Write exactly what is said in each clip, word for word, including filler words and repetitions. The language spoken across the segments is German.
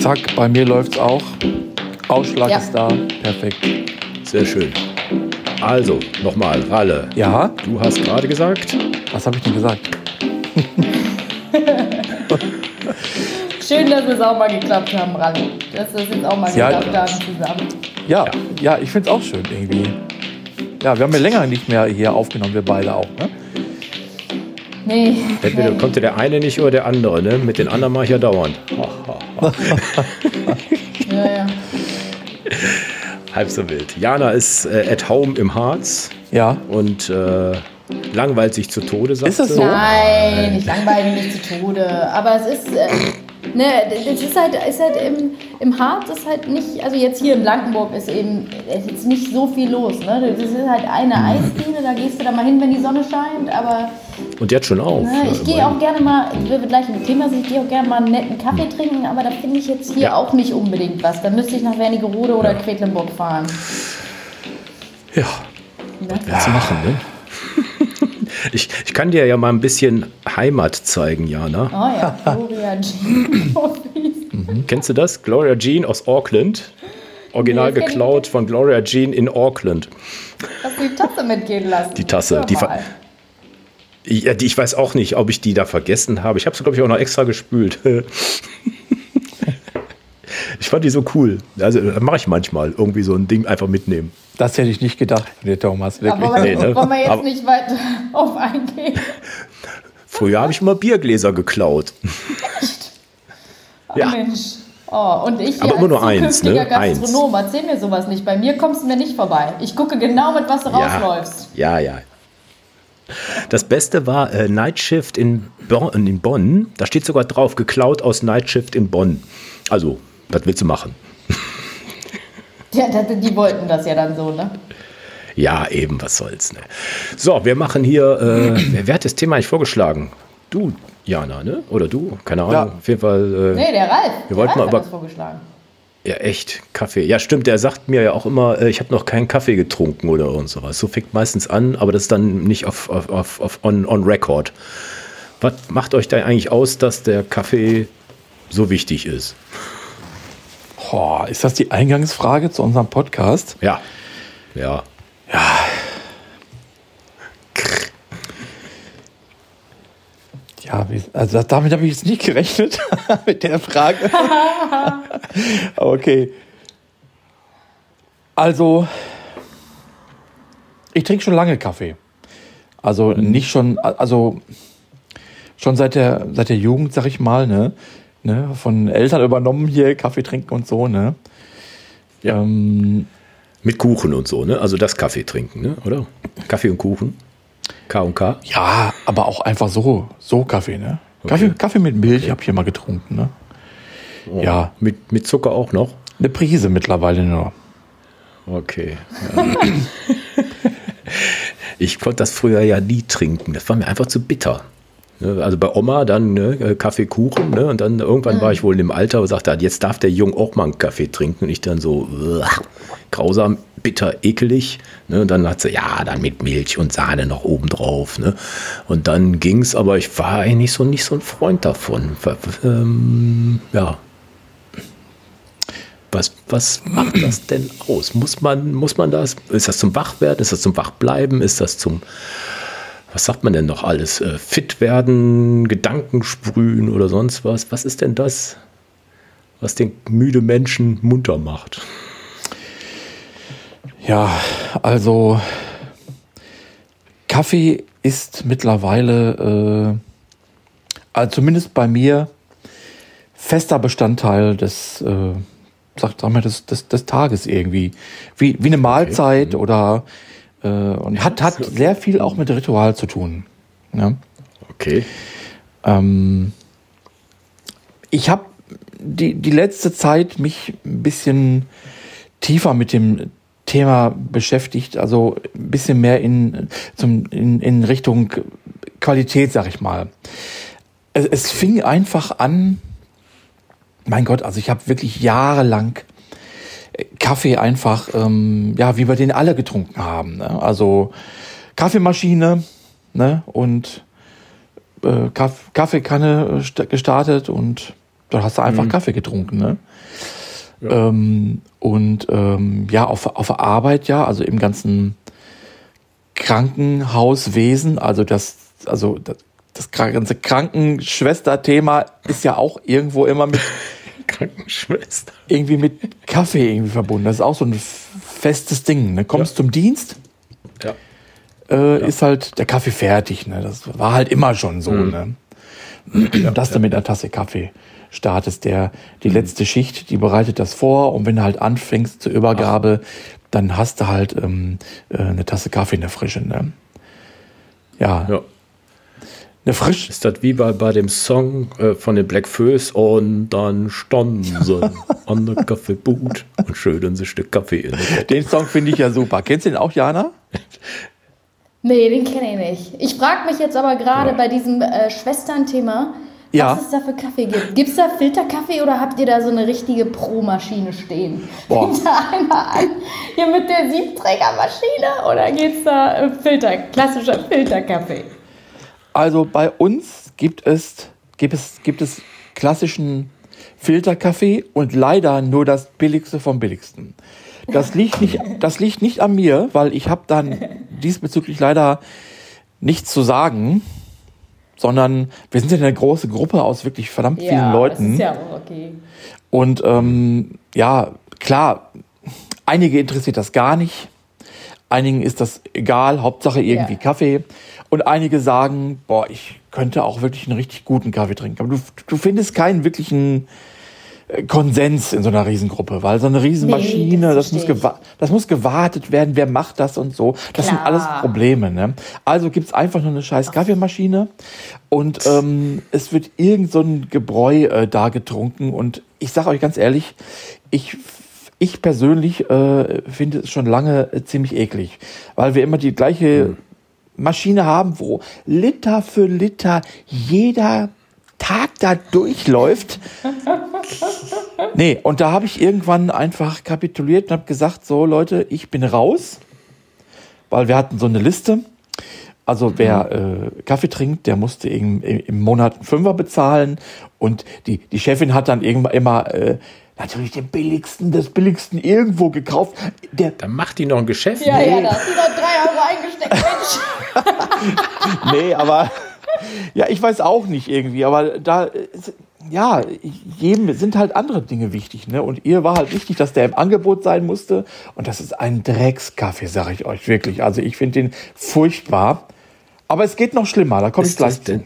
Zack, bei mir läuft's auch. Ausschlag Ja. ist da. Perfekt. Sehr schön. Also, nochmal, Ralle. Ja? Du hast gerade gesagt? Was habe ich denn gesagt? Schön, dass wir es auch mal geklappt haben, Ralli. Dass wir es jetzt auch mal Ja, geklappt haben zusammen. Ja, ja, ja ich finde es auch schön irgendwie. Ja, wir haben ja länger nicht mehr hier aufgenommen, wir beide auch, ne? Nee. Entweder nee. konnte der eine nicht oder der andere, ne? Mit den anderen mache ich ja dauernd. Ja, ja. Halb so wild. Jana ist äh, at home im Harz Ja. und äh, langweilt sich zu Tode, sagt Ist das sie. so? Nein, ich langweile mich nicht zu Tode. Aber es ist, äh, ne, das ist halt, ist halt im, im Harz ist halt nicht, also jetzt hier in Blankenburg ist eben ist nicht so viel los. Ne? Das ist halt eine Eisdiele, da gehst du da mal hin, wenn die Sonne scheint. Aber Und jetzt schon auf. ne, ich Ja, gehe immerhin. auch gerne mal, wenn wir gleich im Thema sind, ich gehe auch gerne mal einen netten Kaffee trinken, aber da finde ich jetzt hier Ja. auch nicht unbedingt was. Da müsste ich nach Wernigerode oder Quedlinburg fahren. Ja, Ne? was willst du machen, ne? Ich, ich kann dir ja mal ein bisschen Heimat zeigen, Jana. Oh ja, Gloria Jean. Kennst du das? Gloria Jean aus Auckland. Original Nee, das kenn ich geklaut nicht. von Gloria Jean in Auckland. Hast du die Tasse mitgehen lassen? Die Tasse, Hör die ver- mal. Ja, die, ich weiß auch nicht, ob ich die da vergessen habe. Ich habe sie, glaube ich, auch noch extra gespült. Ich fand die so cool. Also mache ich manchmal irgendwie so ein Ding einfach mitnehmen. Das hätte ich nicht gedacht, der Thomas, wirklich. Aber wollen wir, Nee, ne? wollen wir jetzt Aber- nicht weiter auf eingehen? Früher habe ich immer Biergläser geklaut. Ach, Ja. Mensch. Oh, und ich hier Aber immer nur als eins, ne? zukünftiger Eins. Gastronom, erzähl mir sowas nicht. Bei mir kommst du mir nicht vorbei. Ich gucke genau, mit was du rausläufst. Ja, ja. Das Beste war äh, Night Shift in, Bo- in Bonn. Da steht sogar drauf, geklaut aus Night Shift in Bonn. Also, was willst du machen? Ja, die, die wollten das ja dann so, ne? Ja, eben, was soll's. Ne? So, wir machen hier, äh, wer, wer hat das Thema eigentlich vorgeschlagen? Du, Jana, ne? Oder du? Keine Ahnung. Ja. Auf jeden Fall. Äh, Nee, der Ralf. Wir Der wollten Ralf mal hat über- das vorgeschlagen. Ja, echt, Kaffee. Ja, stimmt, der sagt mir ja auch immer, äh, ich habe noch keinen Kaffee getrunken oder irgend sowas. So fängt meistens an, aber das ist dann nicht auf, auf, auf, auf on, on record. Was macht euch da eigentlich aus, dass der Kaffee so wichtig ist? Boah, ist das die Eingangsfrage zu unserem Podcast? Ja, ja. Ja, wie- also damit habe ich jetzt nicht gerechnet, mit der Frage. Aber okay. Also, ich trinke schon lange Kaffee. Also nicht schon, also schon seit der, seit der Jugend, sag ich mal, ne? ne? Von Eltern übernommen hier, Kaffee trinken und so, ne? Ja. Ähm, Mit Kuchen und so, ne? Also das Kaffee trinken, ne? Oder? Kaffee und Kuchen. K und K. ja, aber auch einfach so, so Kaffee, ne? Kaffee, Kaffee mit Milch habe ich hier mal getrunken, ne? Oh, Ja. Mit, mit Zucker auch noch? Eine Prise mittlerweile nur. Okay. Ja. Ich konnte das früher ja nie trinken. Das war mir einfach zu bitter. Ne, also bei Oma dann ne, Kaffee, Kuchen. Ne, und dann irgendwann war ich wohl in dem Alter und sagte, jetzt darf der Junge auch mal einen Kaffee trinken. Und ich dann so, uah, grausam, bitter, ekelig. Ne, und dann hat sie, ja, dann mit Milch und Sahne noch oben drauf. Ne. Und dann ging es, aber ich war eigentlich so nicht so ein Freund davon. Ähm, ja. Was, was macht das denn aus? Muss man, muss man das? Ist das zum Wachwerden? Ist das zum Wachbleiben? Ist das zum, was sagt man denn noch alles? Äh, fit werden, Gedanken sprühen oder sonst was? Was ist denn das, was den müde Menschen munter macht? Ja, also Kaffee ist mittlerweile, äh, also zumindest bei mir, fester Bestandteil des, äh, sag, sag mal, des, des, des Tages irgendwie. Wie, wie eine Mahlzeit oder äh, und hat, hat sehr viel auch mit Ritual zu tun. Ja? Okay. Ähm, ich habe die, die letzte Zeit mich ein bisschen tiefer mit dem Thema beschäftigt, also ein bisschen mehr in, zum, in, in Richtung Qualität, sag ich mal. Es, es fing einfach an, mein Gott, also ich habe wirklich jahrelang Kaffee einfach, ähm, ja, wie wir den alle getrunken haben. Ne? Also Kaffeemaschine, ne, und äh, Kaff- Kaffeekanne st- gestartet und Dann hast du einfach mhm. Kaffee getrunken, ne? Ja. Ähm, und ähm, ja, auf, auf der Arbeit, ja, also im ganzen Krankenhauswesen, also das, also das, das ganze Krankenschwester-Thema ist ja auch irgendwo immer mit Krankenschwester. Irgendwie mit Kaffee irgendwie verbunden. Das ist auch so ein festes Ding. Ne? Kommst ja. zum Dienst, ja. Äh, ja. ist halt der Kaffee fertig. Ne? Das war halt immer schon so, mhm. ne? Ja, dass ja. du mit einer Tasse Kaffee startest. Der, die mhm. letzte Schicht, die bereitet das vor, und wenn du halt anfängst zur Übergabe, Ach. dann hast du halt ähm, eine Tasse Kaffee in der Frische. Ne? Ja. ja. Eine Frisch. Ist das wie bei, bei dem Song äh, von den Black Föß, und dann standen sie an der Kaffeebude und schütteln sie ein Stück Kaffee in den Den Song finde ich ja super. Kennst du den auch, Jana? Nee, den kenne ich nicht. Ich frage mich jetzt aber gerade ja. bei diesem äh, Schwestern-Thema, was ja. es da für Kaffee gibt. Gibt es da Filterkaffee oder habt ihr da so eine richtige Pro-Maschine stehen? Fängt da einer an, hier mit der Siebträgermaschine, oder geht's da äh, Filter, klassischer Filterkaffee? Also bei uns gibt es, gibt es, gibt es klassischen Filterkaffee und leider nur das Billigste vom Billigsten. Das liegt nicht, das liegt nicht an mir, weil ich habe dann diesbezüglich leider nichts zu sagen, sondern wir sind ja eine große Gruppe aus wirklich verdammt vielen ja, Leuten. Das ist ja auch okay. Und ähm, ja, klar, einige interessiert das gar nicht, einigen ist das egal, Hauptsache irgendwie ja. Kaffee. Und einige sagen, boah, ich könnte auch wirklich einen richtig guten Kaffee trinken. Aber du, du findest keinen wirklichen Konsens in so einer Riesengruppe, weil so eine Riesenmaschine, nee, das, das, muss gewa- das muss gewartet werden, wer macht das und so. Das Klar. sind alles Probleme. Ne? Also gibt's einfach nur eine scheiß Kaffeemaschine und ähm, es wird irgend so ein Gebräu äh, da getrunken. Und ich sage euch ganz ehrlich, ich ich persönlich äh, finde es schon lange äh, ziemlich eklig, weil wir immer die gleiche mhm. Maschine haben, wo Liter für Liter jeder Tag da durchläuft. Nee, und da habe ich irgendwann einfach kapituliert und habe gesagt, so Leute, ich bin raus, weil wir hatten so eine Liste. Also wer äh, Kaffee trinkt, der musste im, im Monat einen Fünfer bezahlen, und die, die Chefin hat dann irgendwann immer äh, natürlich den billigsten, des billigsten irgendwo gekauft. Der, dann macht die noch ein Geschäft. Ja, nee. ja, da hast du noch drei Euro eingesteckt, Mensch. Nee, aber ja, ich weiß auch nicht irgendwie, aber da, ja, jedem sind halt andere Dinge wichtig, ne? Und ihr war halt wichtig, dass der im Angebot sein musste, und das ist ein Dreckskaffee, sage ich euch wirklich. Also ich finde den furchtbar, aber es geht noch schlimmer, da komme ich gleich zu.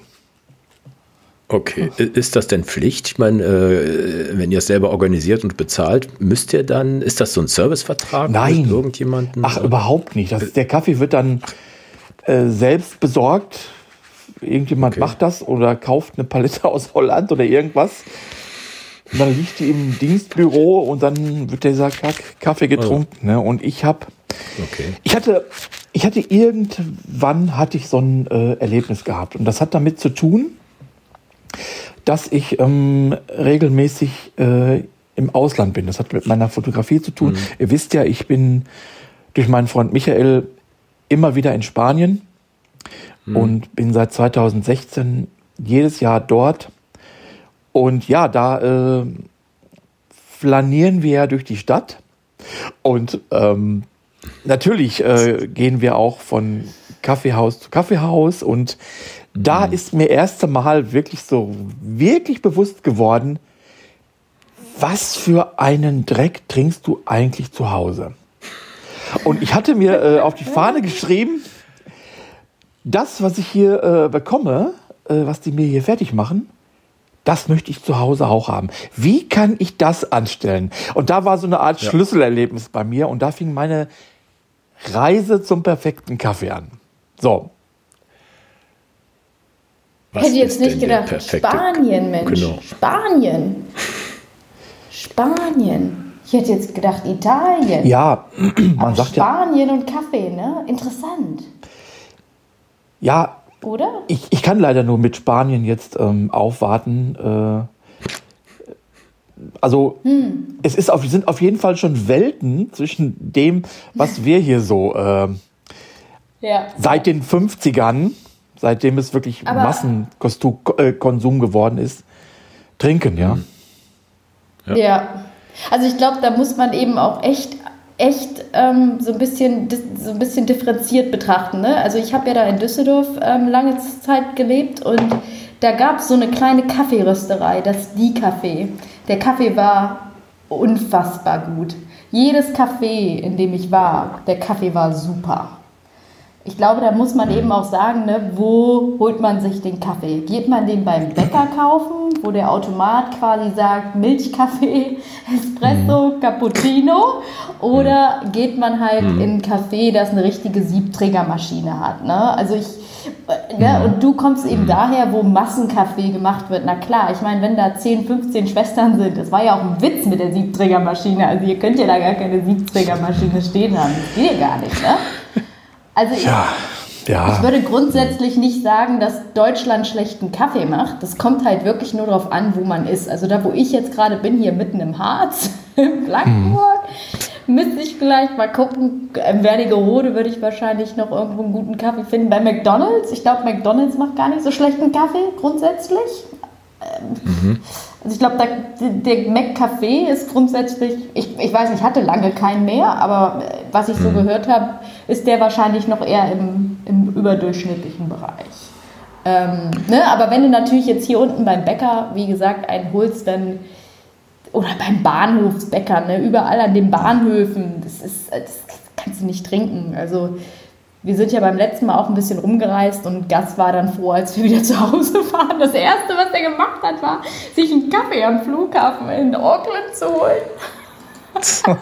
Okay, ist das denn Pflicht? Ich meine, äh, wenn ihr es selber organisiert und bezahlt, müsst ihr dann, ist das so ein Servicevertrag? Nein, mit irgendjemanden? Ach, überhaupt nicht. Das, der Kaffee wird dann äh, selbst besorgt. Irgendjemand okay. macht das oder kauft eine Palette aus Holland oder irgendwas. Und dann liegt die im Dienstbüro und dann wird dieser Kaffee getrunken. Oh. Ne? Und ich habe, okay. ich hatte, ich hatte irgendwann hatte ich so ein äh, Erlebnis gehabt, und das hat damit zu tun, dass ich ähm, regelmäßig äh, im Ausland bin. Das hat mit meiner Fotografie zu tun. Mhm. Ihr wisst ja, ich bin durch meinen Freund Michael immer wieder in Spanien. Und bin seit zweitausendsechzehn jedes Jahr dort. Und ja, da äh, flanieren wir ja durch die Stadt. Und ähm, natürlich äh, gehen wir auch von Kaffeehaus zu Kaffeehaus. Und da mhm. ist mir erst einmal wirklich so wirklich bewusst geworden, was für einen Dreck trinkst du eigentlich zu Hause? Und ich hatte mir äh, auf die Fahne geschrieben, das, was ich hier äh, bekomme, äh, was die mir hier fertig machen, das möchte ich zu Hause auch haben. Wie kann ich das anstellen? Und da war so eine Art ja. Schlüsselerlebnis bei mir, und da fing meine Reise zum perfekten Kaffee an. So. Was hätte jetzt nicht gedacht, Spanien, Mensch. Genau. Spanien. Spanien. Ich hätte jetzt gedacht, Italien. Ja, man sagt ja. Spanien und Kaffee, ne? Interessant. Ja, oder? Ich, ich kann leider nur mit Spanien jetzt ähm, aufwarten. Äh, also hm. es ist auf, sind auf jeden Fall schon Welten zwischen dem, was wir hier so äh, ja. seit den fünfzigern, seitdem es wirklich Massenkonsum geworden ist, trinken, ja. Ja. ja. Also ich glaube, da muss man eben auch echt, echt ähm, so, ein bisschen, so ein bisschen differenziert betrachten. Ne? Also ich habe ja da in Düsseldorf ähm, lange Zeit gelebt und da gab es so eine kleine Kaffeerösterei, das Die Café. Der Kaffee war unfassbar gut. Jedes Café, in dem ich war, der Kaffee war super. Ich glaube, da muss man eben auch sagen, ne, wo holt man sich den Kaffee? Geht man den beim Bäcker kaufen, wo der Automat quasi sagt Milchkaffee, Espresso, Cappuccino? Oder geht man halt in ein Café, das eine richtige Siebträgermaschine hat? Ne? Also ich, ne, und du kommst eben daher, wo Massenkaffee gemacht wird. Na klar, ich meine, wenn da zehn, fünfzehn Schwestern sind, das war ja auch ein Witz mit der Siebträgermaschine. Also ihr könnt ja da gar keine Siebträgermaschine stehen haben. Das geht ja gar nicht, ne? Also ich, ja, ja. ich würde grundsätzlich nicht sagen, dass Deutschland schlechten Kaffee macht. Das kommt halt wirklich nur darauf an, wo man ist. Also da, wo ich jetzt gerade bin, hier mitten im Harz, in Blankenburg, hm. müsste ich vielleicht mal gucken. Im Wernigerode würde ich wahrscheinlich noch irgendwo einen guten Kaffee finden. Bei McDonald's, ich glaube, McDonald's macht gar nicht so schlechten Kaffee, grundsätzlich. Mhm. Also ich glaube, der McCafé ist grundsätzlich, ich, ich weiß nicht, ich hatte lange keinen mehr, aber was ich so mhm. gehört habe, ist der wahrscheinlich noch eher im, im überdurchschnittlichen Bereich. Ähm, ne? Aber wenn du natürlich jetzt hier unten beim Bäcker, wie gesagt, einen holst, dann, oder beim Bahnhofsbäcker, ne? Überall an den Bahnhöfen, das, ist, das kannst du nicht trinken. Also wir sind ja beim letzten Mal auch ein bisschen rumgereist und Gas war dann froh, als wir wieder zu Hause waren. Das Erste, was er gemacht hat, war, sich einen Kaffee am Flughafen in Auckland zu holen.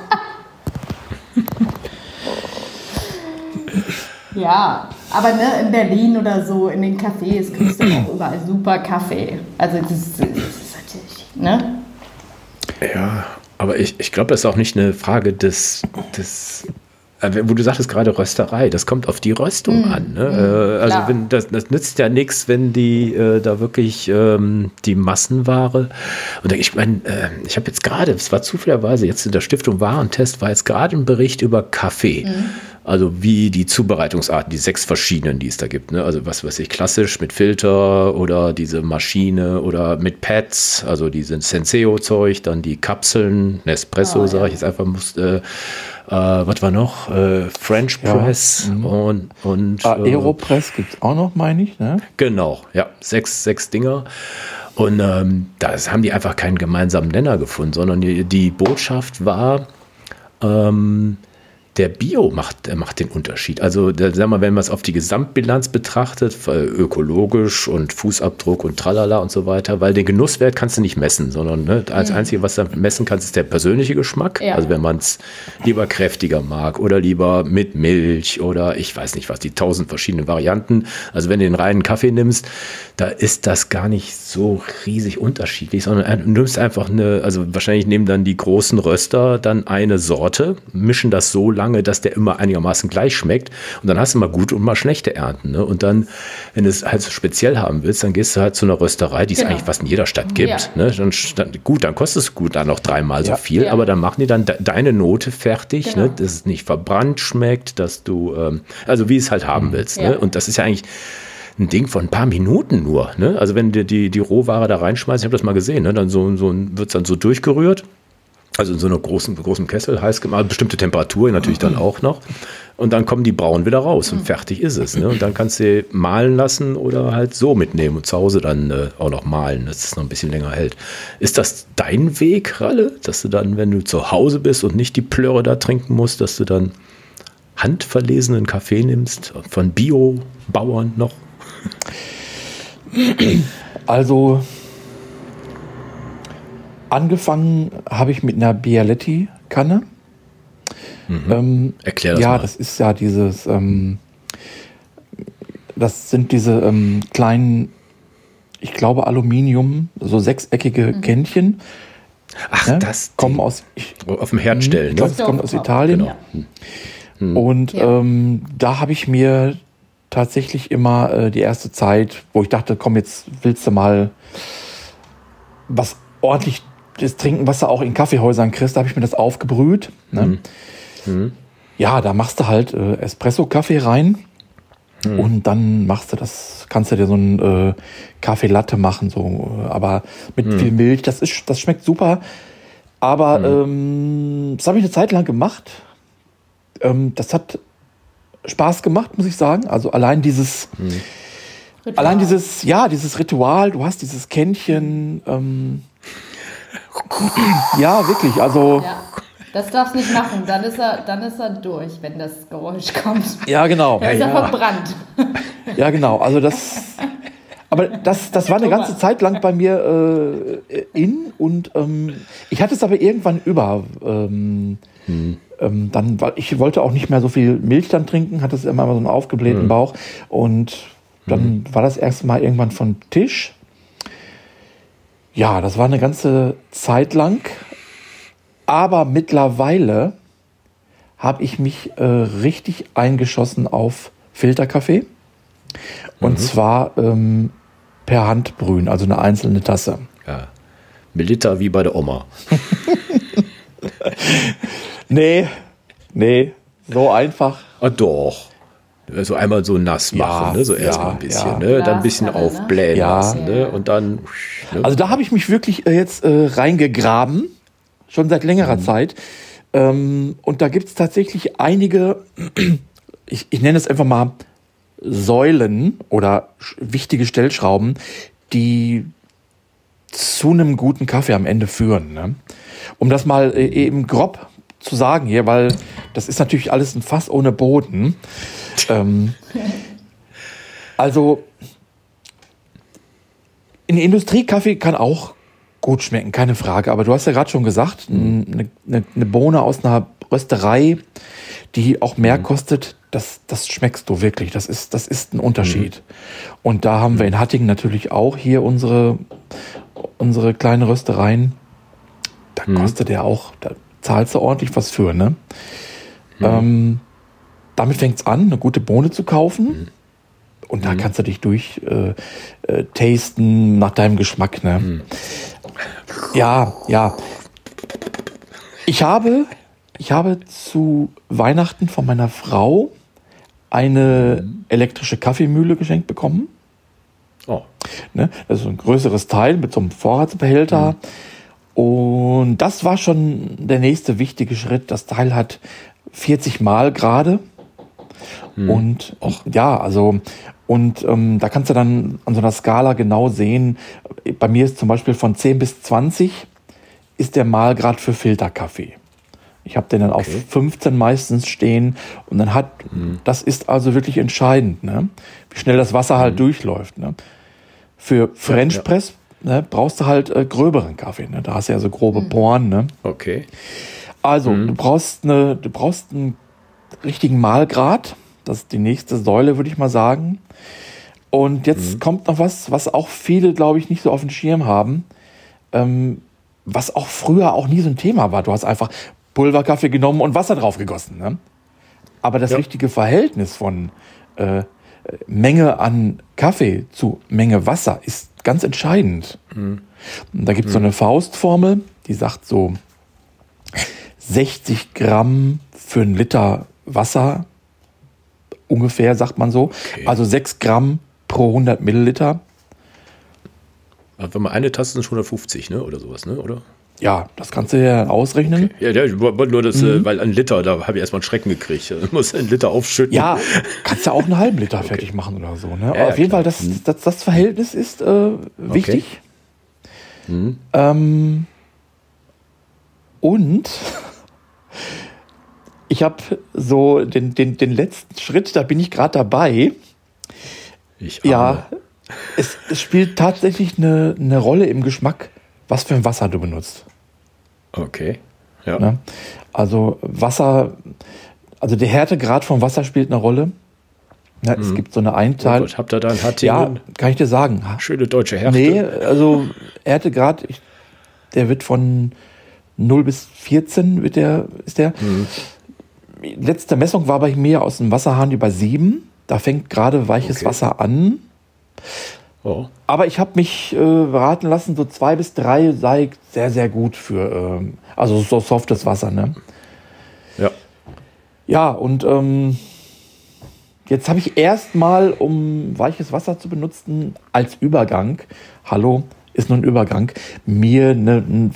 Ja, aber ne, in Berlin oder so, in den Cafés kriegst du auch überall super Kaffee. Also das ist, das ist natürlich, ne? Ja, aber ich, ich glaube, das ist auch nicht eine Frage des... des wo du sagtest gerade Rösterei, das kommt auf die Röstung mm, an. Ne? Mm, also wenn, das, das nützt ja nichts, wenn die äh, da wirklich ähm, die Massenware, und ich meine, äh, ich habe jetzt gerade, es war zufälligerweise jetzt in der Stiftung Warentest, war jetzt gerade ein Bericht über Kaffee. Mm. Also wie die Zubereitungsarten, die sechs verschiedenen, die es da gibt. Ne? Also was weiß ich, klassisch mit Filter oder diese Maschine oder mit Pads, also diese Senseo-Zeug, dann die Kapseln, Nespresso, oh, sage ja. ich jetzt einfach, muss, äh, äh, was war noch? Äh, French Press ja. und, und ah, Aeropress gibt es auch noch, meine ich. Ne? Genau, ja, sechs, sechs Dinger. Und ähm, da haben die einfach keinen gemeinsamen Nenner gefunden, sondern die, die Botschaft war, ähm, der Bio macht, macht den Unterschied. Also, da, sag mal, wenn man es auf die Gesamtbilanz betrachtet, ökologisch und Fußabdruck und tralala und so weiter, weil den Genusswert kannst du nicht messen, sondern ne, als mhm. Einzige, was du messen kannst, ist der persönliche Geschmack. Ja. Also, wenn man es lieber kräftiger mag oder lieber mit Milch oder ich weiß nicht was, die tausend verschiedenen Varianten. Also, wenn du den reinen Kaffee nimmst, da ist das gar nicht so riesig unterschiedlich, sondern du nimmst einfach eine, also wahrscheinlich nehmen dann die großen Röster dann eine Sorte, mischen das so lange, dass der immer einigermaßen gleich schmeckt und dann hast du mal gut und mal schlechte Ernten. Ne? Und dann, wenn du es halt so speziell haben willst, dann gehst du halt zu einer Rösterei, die es genau. eigentlich fast in jeder Stadt gibt. Ja. Ne? Dann, dann, gut, dann kostet es gut dann noch dreimal ja. so viel, ja. aber dann machen die dann de- deine Note fertig, genau. ne? Dass es nicht verbrannt schmeckt, dass du, ähm, also wie es halt haben mhm. willst. Ja. Ne? Und das ist ja eigentlich ein Ding von ein paar Minuten nur. Ne? Also wenn du die, die Rohware da reinschmeißt, ich habe das mal gesehen, ne? Dann so, so wird es dann so durchgerührt. Also in so einer großen, großen Kessel, heiß gemacht, bestimmte Temperatur natürlich dann auch noch. Und dann kommen die Brauen wieder raus und fertig ist es. Ne? Und dann kannst du sie mahlen lassen oder halt so mitnehmen und zu Hause dann äh, auch noch mahlen, dass es noch ein bisschen länger hält. Ist das dein Weg, Ralle? Dass du dann, wenn du zu Hause bist und nicht die Plörre da trinken musst, dass du dann handverlesenen Kaffee nimmst, von Bio-Bauern noch? Also angefangen habe ich mit einer Bialetti-Kanne. Mhm. Ähm, Erklär das ja, mal. Ja, das ist ja dieses, ähm, das sind diese ähm, kleinen, ich glaube Aluminium, so sechseckige mhm. Kännchen. Ach, ne? das kommen aus ich, auf dem Herd stellen. Ich glaube, ne? das kommt aus Italien. Genau. Mhm. Und ja. ähm, da habe ich mir tatsächlich immer äh, die erste Zeit, wo ich dachte, komm, jetzt willst du mal was ordentlich das Trinken, was du auch in Kaffeehäusern kriegst, da habe ich mir das aufgebrüht. Ne? Mhm. Mhm. Ja, da machst du halt äh, Espresso-Kaffee rein mhm. und dann machst du das, kannst du dir so einen äh, Kaffee-Latte machen, so, aber mit mhm. viel Milch, das ist, das schmeckt super. Aber mhm. ähm, das habe ich eine Zeit lang gemacht. Ähm, das hat Spaß gemacht, muss ich sagen. Also allein dieses, mhm. allein dieses, ja, dieses Ritual. Du hast dieses Kännchen. Ähm, ja, wirklich. Also. Ja. Das darfst du nicht machen, dann ist er, dann ist er durch, wenn das Geräusch kommt. Ja, genau. Dann ist ja, er ja. verbrannt. Ja, genau. Also das, aber das, das war eine ganze Zeit lang bei mir äh, in und ähm, ich hatte es aber irgendwann über. Ähm, hm. ähm, dann, weil ich wollte auch nicht mehr so viel Milch dann trinken, hatte es immer so einen aufgeblähten hm. Bauch und dann hm. war das erste Mal irgendwann von Tisch. Ja, das war eine ganze Zeit lang. Aber mittlerweile habe ich mich äh, richtig eingeschossen auf Filterkaffee. Und mhm. zwar ähm, per Hand brühen, also eine einzelne Tasse. Ja, Mililiter wie bei der Oma. nee, nee, so einfach. Ah, doch. Also einmal so nass machen, ja, ne? So ja, erstmal ein bisschen, ja. ne? Dann ein bisschen aufblähen ja. lassen, ne? Und dann. Ne? Also da habe ich mich wirklich äh, jetzt äh, reingegraben. Schon seit längerer mhm. Zeit. Ähm, und da gibt es tatsächlich einige, ich, ich nenne es einfach mal Säulen oder wichtige Stellschrauben, die zu einem guten Kaffee am Ende führen. Ne? Um das mal äh, eben grob zu sagen hier, weil das ist natürlich alles ein Fass ohne Boden. ähm, also, ein Industriekaffee kann auch gut schmecken, keine Frage. Aber du hast ja gerade schon gesagt, eine, eine, eine Bohne aus einer Rösterei, die auch mehr mhm. kostet, das, das schmeckst du wirklich. Das ist, das ist ein Unterschied. Mhm. Und da haben wir in Hattingen natürlich auch hier unsere, unsere kleinen Röstereien. Da mhm. kostet der auch, da zahlst du ordentlich was für, ne? Mhm. Ähm, damit fängt's an, eine gute Bohne zu kaufen. Mhm. Und da mhm. kannst du dich durch äh, äh, tasten nach deinem Geschmack, ne? Mhm. Ja, ja. Ich habe, ich habe zu Weihnachten von meiner Frau eine mhm. elektrische Kaffeemühle geschenkt bekommen. Oh. Ne? Das ist ein größeres Teil mit so einem Vorratsbehälter. Mhm. Und das war schon der nächste wichtige Schritt. Das Teil hat vierzig Mal gerade. Mhm. Und auch, ja, also, und ähm, da kannst du dann an so einer Skala genau sehen, bei mir ist zum Beispiel von zehn bis zwanzig ist der Mahlgrad für Filterkaffee. Ich habe den dann okay. auf fünfzehn meistens stehen und dann hat, mhm. das ist also wirklich entscheidend, ne? Wie schnell das Wasser halt mhm. durchläuft. Ne? Für French ja, Press ja. ne, brauchst du halt äh, gröberen Kaffee, ne? Da hast du ja so grobe mhm. Poren. Ne? Okay. Also mhm. du brauchst eine, du brauchst einen richtigen Mahlgrad. Das ist die nächste Säule, würde ich mal sagen. Und jetzt mhm. kommt noch was, was auch viele, glaube ich, nicht so auf dem Schirm haben, ähm, was auch früher auch nie so ein Thema war. Du hast einfach Pulverkaffee genommen und Wasser drauf gegossen. Ne? Aber das ja. richtige Verhältnis von äh, Menge an Kaffee zu Menge Wasser ist ganz entscheidend. Mhm. Und da gibt es mhm. so eine Faustformel, die sagt so sechzig Gramm für einen Liter Wasser ungefähr, sagt man so. Okay. Also sechs Gramm pro hundert Milliliter. Wenn man eine Tasse sind schon hundertfünfzig, ne? Oder sowas, ne? Oder? Ja, das kannst du ja ausrechnen. Okay. Ja, ja, ich wollte nur das, mhm. weil ein Liter, da habe ich erstmal einen Schrecken gekriegt. Ich muss einen Liter aufschütten. Ja, kannst du auch einen halben Liter okay. fertig machen oder so. Ne? Ja, auf jeden klar. Fall, das, das, das Verhältnis ist äh, wichtig. Okay. Mhm. Ähm, und ich habe so den, den, den letzten Schritt, da bin ich gerade dabei. Ich ja, es, es spielt tatsächlich eine, eine Rolle im Geschmack, was für ein Wasser du benutzt. Okay. Ja. Ne? Also Wasser, also der Härtegrad vom Wasser spielt eine Rolle. Ja, mhm. Es gibt so eine Einteilung. Oh, habt ihr da ein Hattingen? Ja, kann ich dir sagen. Schöne deutsche Härte. Nee, also Härtegrad, ich, der wird von null bis vierzehn wird der, ist der. Mhm. Letzte Messung war bei mir aus dem Wasserhahn über sieben. Da fängt gerade weiches okay. Wasser an. Oh. Aber ich habe mich äh, beraten lassen, so zwei bis drei sei sehr, sehr gut für, ähm, also so softes Wasser, ne? Ja. Ja, und ähm, jetzt habe ich erstmal, um weiches Wasser zu benutzen, als Übergang, hallo, ist nur ein Übergang, mir eine, ein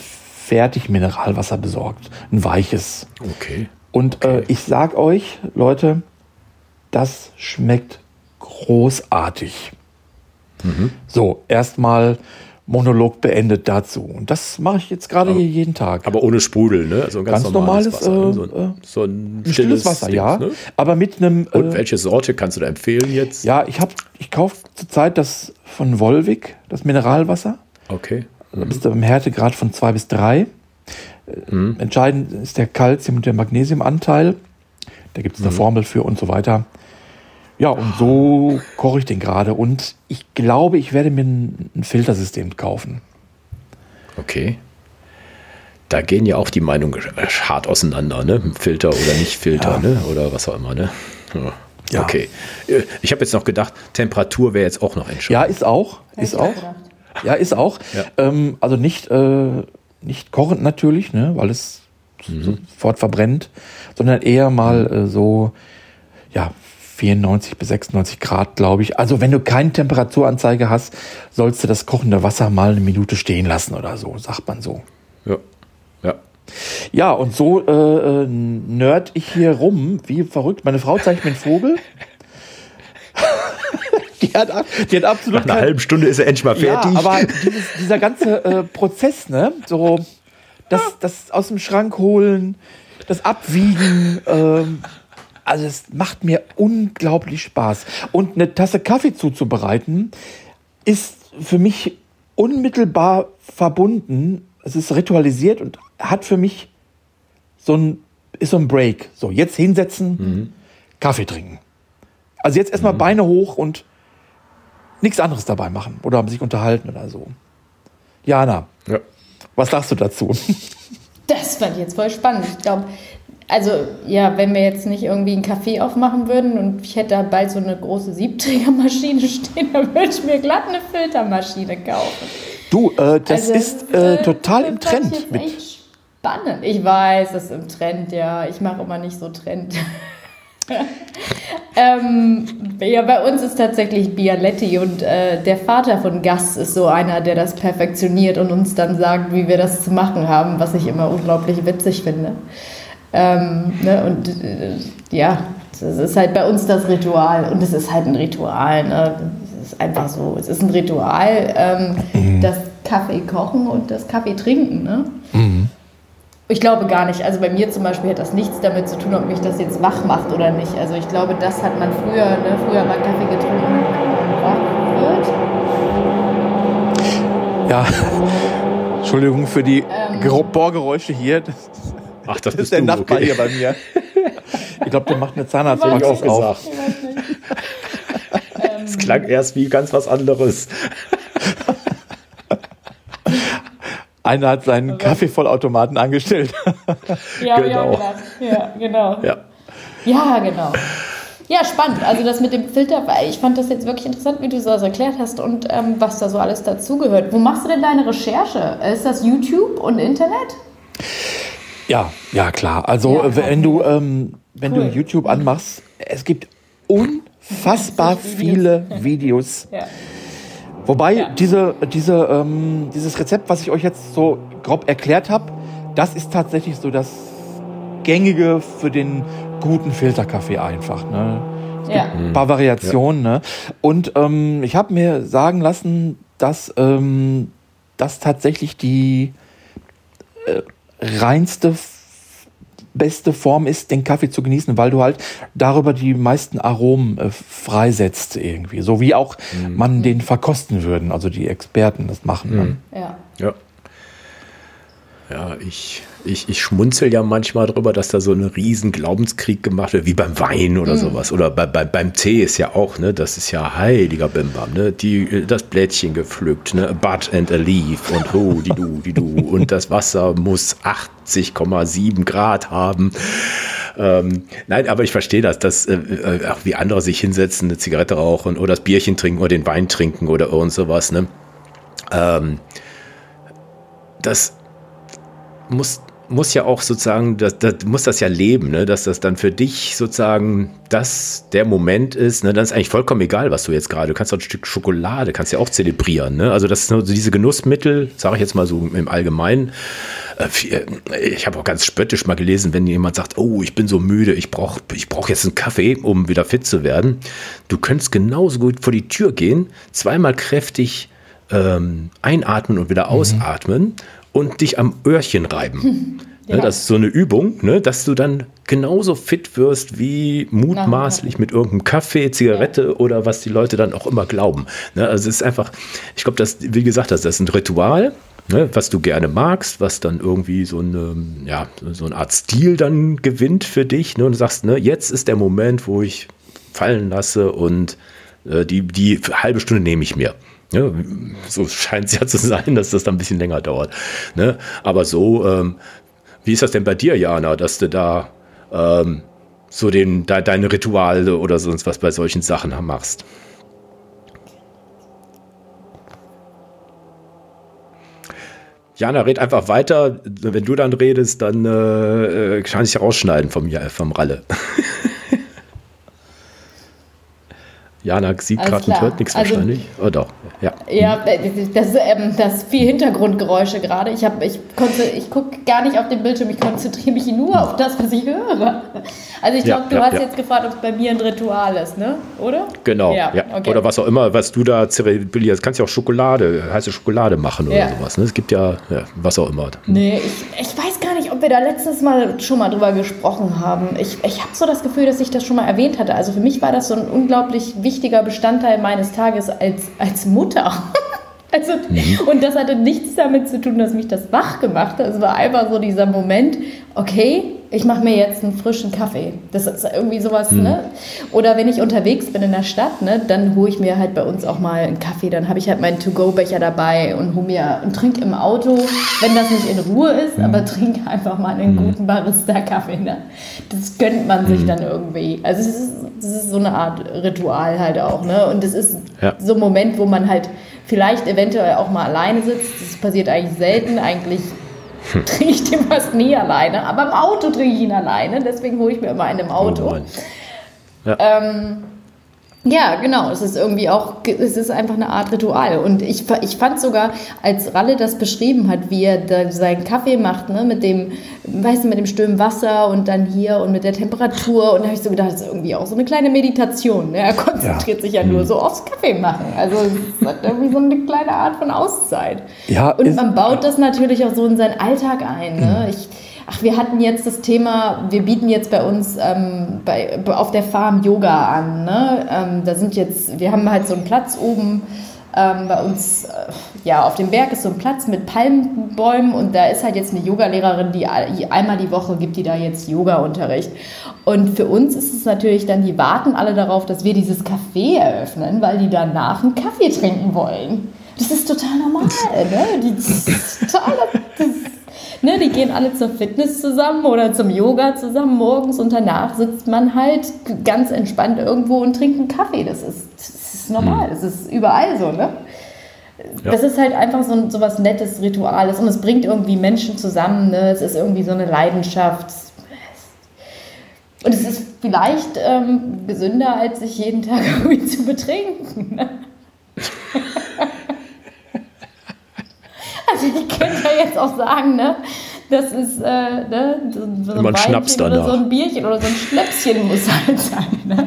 fertig Mineralwasser besorgt. Ein weiches. Okay. Und okay. Äh, ich sag euch, Leute, das schmeckt großartig. Mhm. So, erstmal Monolog beendet dazu. Und das mache ich jetzt gerade hier jeden Tag. Aber ohne Sprudel, ne? Also ein ganz, ganz normales, normales Wasser. Äh, ne? so, ein, so ein stilles, stilles Wasser, Dings, ja. Ne? Aber mit einem. Und äh, welche Sorte kannst du da empfehlen jetzt? Ja, ich habe, ich kaufe zurzeit das von Volvic, das Mineralwasser. Okay. Mhm. Da bist du im Härtegrad von zwei bis drei. Mhm. Entscheidend ist der Calcium- und der Magnesiumanteil. Da gibt es eine mhm. Formel für und so weiter. Ja, und so koche ich den gerade. Und ich glaube, ich werde mir ein, ein Filtersystem kaufen. Okay. Da gehen ja auch die Meinungen hart auseinander, ne? Filter oder nicht Filter, ja. ne? Oder was auch immer, ne? Ja. Ja. Okay. Ich habe jetzt noch gedacht, Temperatur wäre jetzt auch noch entscheidend. Ja, ist auch. Ist auch. Ja, ist auch. Ja. Ähm, also nicht, äh, nicht kochend natürlich, ne? Weil es mhm. sofort verbrennt, sondern eher mal äh, so, ja, vierundneunzig bis sechsundneunzig Grad, glaube ich. Also wenn du keine Temperaturanzeige hast, sollst du das kochende Wasser mal eine Minute stehen lassen oder so, sagt man so. Ja, ja. Ja, und so äh, nerd ich hier rum, wie verrückt. Meine Frau zeigt mir einen Vogel. die, hat, die hat absolut Nach einer kein... halben Stunde ist er endlich mal fertig. Ja, aber dieses, dieser ganze äh, Prozess, ne, so das, das aus dem Schrank holen, das Abwiegen, ähm, also es macht mir unglaublich Spaß. Und eine Tasse Kaffee zuzubereiten, ist für mich unmittelbar verbunden. Es ist ritualisiert und hat für mich so ein, ist so ein Break. So, jetzt hinsetzen, mhm. Kaffee trinken. Also jetzt erstmal mhm. Beine hoch und nichts anderes dabei machen oder sich unterhalten oder so. Jana, ja. Was sagst du dazu? Das fand ich jetzt voll spannend. Ich glaube, also ja, wenn wir jetzt nicht irgendwie einen Kaffee aufmachen würden und ich hätte da bald so eine große Siebträgermaschine stehen, dann würde ich mir glatt eine Filtermaschine kaufen. Du, äh, das also, ist äh, total im Trend. Das ist echt spannend. Ich weiß, das ist im Trend, ja. Ich mache immer nicht so Trend. ähm, ja, bei uns ist tatsächlich Bialetti und äh, der Vater von Gas ist so einer, der das perfektioniert und uns dann sagt, wie wir das zu machen haben, was ich immer unglaublich witzig finde. Ähm, ne, und äh, ja, das ist halt bei uns das Ritual und es ist halt ein Ritual, ne? Es ist einfach so, es ist ein Ritual, ähm, mhm. das Kaffee kochen und das Kaffee trinken, ne? Mhm. Ich glaube gar nicht, also bei mir zum Beispiel hat das nichts damit zu tun, ob mich das jetzt wach macht oder nicht, also ich glaube, das hat man früher, ne? Früher war Kaffee getrunken und wach wird. Ja, Entschuldigung für die ähm, Bohrgeräusche hier, das Ach, das, das ist der du, Nachbar okay. hier bei mir. Ich glaube, der macht eine Zahnarztpraxis auf. Es klang erst wie ganz was anderes. Einer hat seinen okay. Kaffeevollautomaten angestellt. Ja, genau. Ja, genau. Ja. ja, genau. Ja, spannend. Also das mit dem Filter, ich fand das jetzt wirklich interessant, wie du so das erklärt hast und ähm, was da so alles dazugehört. Wo machst du denn deine Recherche? Ist das YouTube und Internet? Ja, ja klar. Also ja, wenn du ähm, wenn cool. du YouTube anmachst, es gibt unfassbar viele Videos. Ja. Wobei ja. diese diese ähm, dieses Rezept, was ich euch jetzt so grob erklärt habe, das ist tatsächlich so das Gängige für den guten Filterkaffee einfach. Ne? Es ja. gibt ein paar Variationen. Ja. Ne? Und ähm, ich habe mir sagen lassen, dass ähm, das tatsächlich die äh, reinste, beste Form ist, den Kaffee zu genießen, weil du halt darüber die meisten Aromen äh, freisetzt irgendwie. So wie auch mhm. man den verkosten würden, also die Experten das machen. Mhm. Ja. ja. Ja, ich, ich, ich schmunzel ja manchmal drüber, dass da so ein riesen Glaubenskrieg gemacht wird, wie beim Wein oder mm. sowas. Oder bei, bei, beim Tee ist ja auch, ne, das ist ja heiliger Bimbam, ne, die, das Blättchen gepflückt, ne, a bud and a leaf und ho, die du, die du. Und das Wasser muss achtzig Komma sieben Grad haben. Ähm, nein, aber ich verstehe das, dass äh, auch wie andere sich hinsetzen, eine Zigarette rauchen oder das Bierchen trinken oder den Wein trinken oder irgend sowas, ne. Ähm, das muss, muss ja auch sozusagen, das, das muss das ja leben, ne? Dass das dann für dich sozusagen das der Moment ist, ne? Dann ist eigentlich vollkommen egal, was du jetzt gerade, du kannst auch ein Stück Schokolade, kannst ja auch zelebrieren, ne? Also das sind so diese Genussmittel, sage ich jetzt mal so im Allgemeinen. Ich habe auch ganz spöttisch mal gelesen, wenn jemand sagt, oh, ich bin so müde, ich brauche ich brauch jetzt einen Kaffee, um wieder fit zu werden. Du könntest genauso gut vor die Tür gehen, zweimal kräftig ähm, einatmen und wieder ausatmen und dich am Öhrchen reiben. Ja. Das ist so eine Übung, ne, dass du dann genauso fit wirst wie mutmaßlich mit irgendeinem Kaffee, Zigarette ja. oder was die Leute dann auch immer glauben. Ne, also es ist einfach, ich glaube, das, wie gesagt, das ist ein Ritual, ne, was du gerne magst, was dann irgendwie so eine, ja, so eine Art Stil dann gewinnt für dich. Ne, und du sagst, ne, jetzt ist der Moment, wo ich fallen lasse und äh, die, die halbe Stunde nehme ich mir. Ja, so scheint es ja zu sein, dass das dann ein bisschen länger dauert. Ne? Aber so, ähm, wie ist das denn bei dir, Jana, dass du da ähm, so den, de, deine Rituale oder sonst was bei solchen Sachen machst? Jana, red einfach weiter. Wenn du dann redest, dann äh, kann ich rausschneiden vom, vom Ralle. Jana sieht gerade und hört nichts also, wahrscheinlich. Oh doch, ja. Ja, das, ähm, das ist viel Hintergrundgeräusche gerade. Ich, ich, ich gucke gar nicht auf den Bildschirm, ich konzentriere mich nur auf das, was ich höre. Also ich glaube, ja, du ja, hast ja. jetzt gefragt, ob es bei mir ein Ritual ist, ne? Oder? Genau, ja. ja. Okay. Oder was auch immer, was du da zelebrierst. Kannst ja auch Schokolade, heiße Schokolade machen oder ja. sowas. Ne? Es gibt ja, ja was auch immer. Nee, ich, ich weiß gar nicht, ob wir da letztes Mal schon mal drüber gesprochen haben. Ich, ich habe so das Gefühl, dass ich das schon mal erwähnt hatte. Also für mich war das so ein unglaublich wichtiger Bestandteil meines Tages als, als Mutter. Also, mhm. Und das hatte nichts damit zu tun, dass mich das wach gemacht hat. Es war einfach so dieser Moment, okay, ich mache mir jetzt einen frischen Kaffee. Das ist irgendwie sowas, mhm. ne? Oder wenn ich unterwegs bin in der Stadt, ne, dann hole ich mir halt bei uns auch mal einen Kaffee. Dann habe ich halt meinen To-Go-Becher dabei und hole mir und trinke im Auto, wenn das nicht in Ruhe ist, mhm. aber trinke einfach mal einen mhm. guten Barista-Kaffee. Ne? Das gönnt man sich mhm. dann irgendwie. Also es ist, das ist so eine Art Ritual halt auch. Ne? Und es ist ja. so ein Moment, wo man halt vielleicht eventuell auch mal alleine sitzt. Das passiert eigentlich selten. Eigentlich hm. trinke ich den fast nie alleine. Aber im Auto trinke ich ihn alleine. Deswegen hole ich mir immer einen im Auto. Oh ja. Ähm, ja, genau. Es ist irgendwie auch, es ist einfach eine Art Ritual. Und ich, ich fand sogar, als Ralle das beschrieben hat, wie er da seinen Kaffee macht, ne, mit dem, weißt du, mit dem stillen Wasser und dann hier und mit der Temperatur. Und da habe ich so gedacht, das ist irgendwie auch so eine kleine Meditation. Ne? Er konzentriert ja. sich ja nur so aufs Kaffee machen. Also es hat irgendwie so eine kleine Art von Auszeit. Ja, und man baut das natürlich auch so in seinen Alltag ein. Ne? Ich, Ach, wir hatten jetzt das Thema, wir bieten jetzt bei uns ähm, bei, auf der Farm Yoga an. Ne? Ähm, da sind jetzt, wir haben halt so einen Platz oben ähm, bei uns, äh, ja, auf dem Berg ist so ein Platz mit Palmenbäumen und da ist halt jetzt eine Yogalehrerin, die einmal die Woche gibt, die da jetzt Yoga-Unterricht. Und für uns ist es natürlich dann, die warten alle darauf, dass wir dieses Café eröffnen, weil die danach einen Kaffee trinken wollen. Das ist total normal, ne? Die, das ist total, das, Ne, die gehen alle zur Fitness zusammen oder zum Yoga zusammen morgens und danach sitzt man halt ganz entspannt irgendwo und trinkt einen Kaffee. Das ist, das ist normal, das ist überall so, ne? Ja. Das ist halt einfach so, so was Nettes, Rituales und es bringt irgendwie Menschen zusammen, ne? Es ist irgendwie so eine Leidenschaft. Und es ist vielleicht ähm, gesünder, als sich jeden Tag irgendwie zu betrinken, ne? Also ich könnte ja jetzt auch sagen, ne, das ist äh, ne, so, so ein Weinchen oder so ein Bierchen oder so ein Schnäpschen muss halt sein. Ne?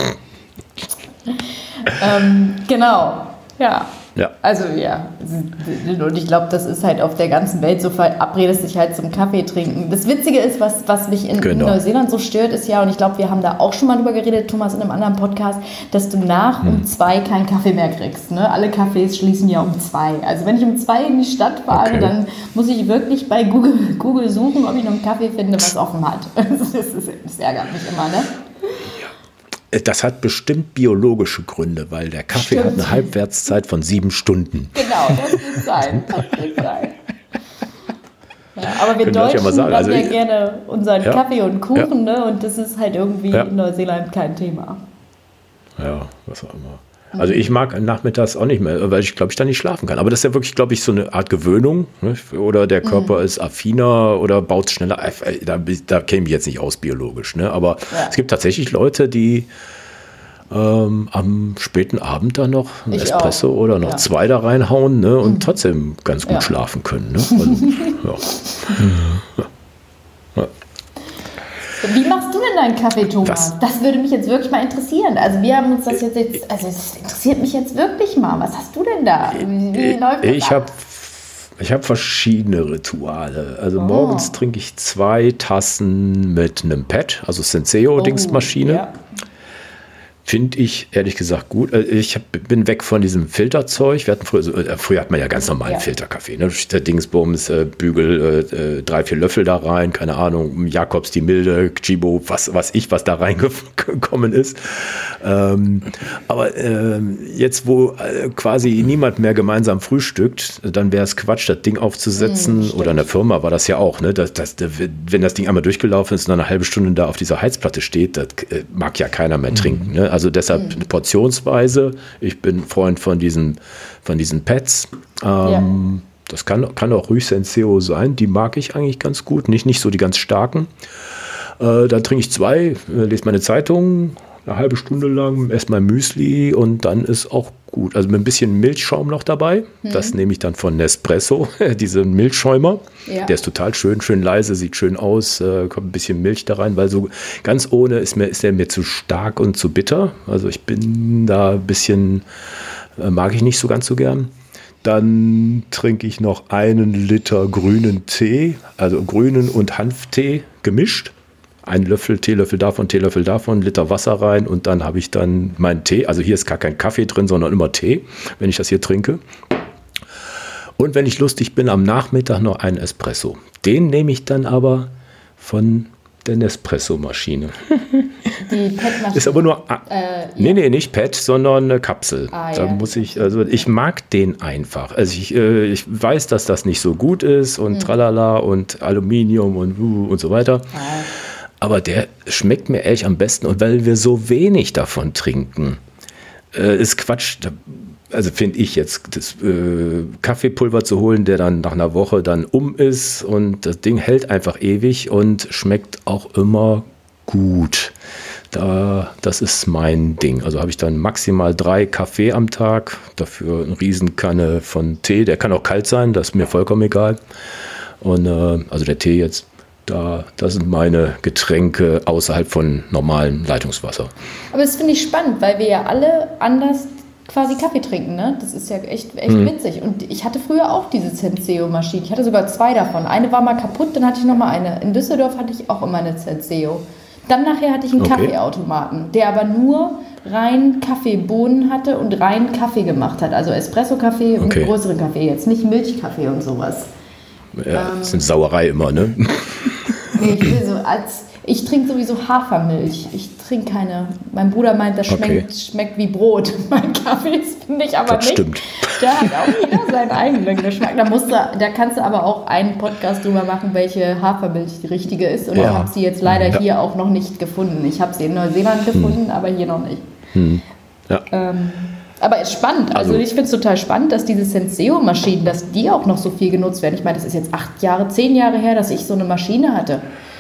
ähm, genau, ja. ja. Also ja, und ich glaube, das ist halt auf der ganzen Welt so, verabredest dich halt zum Kaffee trinken. Das Witzige ist, was, was mich in, genau. in Neuseeland so stört, ist ja, und ich glaube, wir haben da auch schon mal drüber geredet, Thomas, in einem anderen Podcast, dass du nach hm. um zwei keinen Kaffee mehr kriegst. Ne? Alle Cafés schließen ja um zwei. Also wenn ich um zwei in die Stadt fahre, okay. dann muss ich wirklich bei Google, Google suchen, ob ich noch einen Kaffee finde, was offen hat. Das, ist, das ärgert mich immer, ne? Das hat bestimmt biologische Gründe, weil der Kaffee Stimmt. hat eine Halbwertszeit von sieben Stunden. Genau, das wird sein. Das wird sein. Ja, aber wir Können Deutschen ja mal sagen. haben Also ja ich, gerne unseren ja, Kaffee und Kuchen, ja. ne? Und das ist halt irgendwie ja. in Neuseeland kein Thema. Ja, was auch immer. Also ich mag nachmittags auch nicht mehr, weil ich glaube, ich dann nicht schlafen kann. Aber das ist ja wirklich, glaube ich, so eine Art Gewöhnung. Ne? Oder der Körper mhm. ist affiner oder baut schneller. Da, da käme ich jetzt nicht aus biologisch. Ne? Aber ja. es gibt tatsächlich Leute, die ähm, am späten Abend dann noch ein ich Espresso auch. oder noch ja. zwei da reinhauen, ne? und mhm. trotzdem ganz gut ja. schlafen können. Ne? Also, ja. ja. Wie machst du denn deinen Kaffee, Thomas? Was? Das würde mich jetzt wirklich mal interessieren. Also wir haben uns das jetzt, jetzt also es interessiert mich jetzt wirklich mal. Was hast du denn da? Wie, wie läuft das ich habe ich hab verschiedene Rituale. Also oh. morgens trinke ich zwei Tassen mit einem Pad, also Senseo-Dingsmaschine. Oh, ja. Finde ich ehrlich gesagt gut. Ich hab, bin weg von diesem Filterzeug. Wir hatten früher, so, äh, früher hat man ja ganz normalen ja. Filterkaffee. Ne? Der Dingsbums, äh, Bügel, äh, drei, vier Löffel da rein, keine Ahnung, Jakobs, die Milde, Chibo, was, was ich, was da reingekommen ist. Ähm, aber äh, jetzt, wo äh, quasi niemand mehr gemeinsam frühstückt, dann wäre es Quatsch, das Ding aufzusetzen. Mhm, oder in der Firma war das ja auch. Ne? Das, das, wenn das Ding einmal durchgelaufen ist und dann eine halbe Stunde da auf dieser Heizplatte steht, das äh, mag ja keiner mehr mhm. trinken. Ne? Also deshalb mhm. portionsweise. Ich bin Freund von diesen, von diesen Pads. Ähm, ja. Das kann, kann auch ruhig Senseo sein. Die mag ich eigentlich ganz gut. Nicht, nicht so die ganz starken. Äh, dann trinke ich zwei, lese meine Zeitung, eine halbe Stunde lang, esse mein Müsli und dann ist auch gut. Also mit ein bisschen Milchschaum noch dabei. Mhm. Das nehme ich dann von Nespresso, diesen Milchschäumer. Ja. Der ist total schön, schön leise, sieht schön aus, äh, kommt ein bisschen Milch da rein, weil so ganz ohne ist mir, ist der mir zu stark und zu bitter. Also ich bin da ein bisschen, äh, mag ich nicht so ganz so gern. Dann trinke ich noch einen Liter grünen Tee, also grünen und Hanftee gemischt. Ein Löffel, Teelöffel davon, Teelöffel davon, Liter Wasser rein und dann habe ich dann meinen Tee. Also hier ist gar kein Kaffee drin, sondern immer Tee, wenn ich das hier trinke. Und wenn ich lustig bin, am Nachmittag noch einen Espresso. Den nehme ich dann aber von der Nespresso-Maschine. Die Pet-Maschine? Ist aber nur, äh, nee, ja. nee, nicht Pet, sondern eine Kapsel. Ah, da ja. muss ich, also ich mag den einfach. Also ich, äh, ich weiß, dass das nicht so gut ist und mhm. tralala und Aluminium und uh, und so weiter. Ah. Aber der schmeckt mir ehrlich am besten. Und weil wir so wenig davon trinken, äh, ist Quatsch. Also finde ich jetzt, das äh, Kaffeepulver zu holen, der dann nach einer Woche dann um ist. Und das Ding hält einfach ewig und schmeckt auch immer gut. Da, das ist mein Ding. Also habe ich dann maximal drei Kaffee am Tag. Dafür eine Riesenkanne von Tee. Der kann auch kalt sein, das ist mir vollkommen egal. Und äh, also der Tee jetzt. Da, das sind meine Getränke außerhalb von normalem Leitungswasser. Aber das finde ich spannend, weil wir ja alle anders quasi Kaffee trinken, ne? Das ist ja echt, echt hm. witzig. Und ich hatte früher auch diese Senseo-Maschine. Ich hatte sogar zwei davon. Eine war mal kaputt, dann hatte ich noch mal eine. In Düsseldorf hatte ich auch immer eine Senseo. Dann nachher hatte ich einen okay. Kaffeeautomaten, der aber nur rein Kaffeebohnen hatte und rein Kaffee gemacht hat. Also Espresso-Kaffee okay. und größeren Kaffee, jetzt nicht Milchkaffee und sowas. Ja, das ist eine Sauerei immer, ne? Nee, ich will so als ich trinke sowieso Hafermilch. Ich trinke keine. Mein Bruder meint, das schmeckt, okay. schmeckt wie Brot. Mein Kaffee, das finde ich aber das nicht. Stimmt. Der hat auch jeder seinen eigenen Geschmack. Da, musst du, da kannst du aber auch einen Podcast drüber machen, welche Hafermilch die richtige ist. Und ja. ich habe sie jetzt leider ja. hier auch noch nicht gefunden. Ich habe sie in Neuseeland gefunden, hm. aber hier noch nicht. Hm. Ja. Ähm, Aber es ist spannend. Also, also ich finde es total spannend, dass diese Senseo-Maschinen, dass die auch noch so viel genutzt werden. Ich meine, das ist jetzt acht Jahre, zehn Jahre her, dass ich so eine Maschine hatte.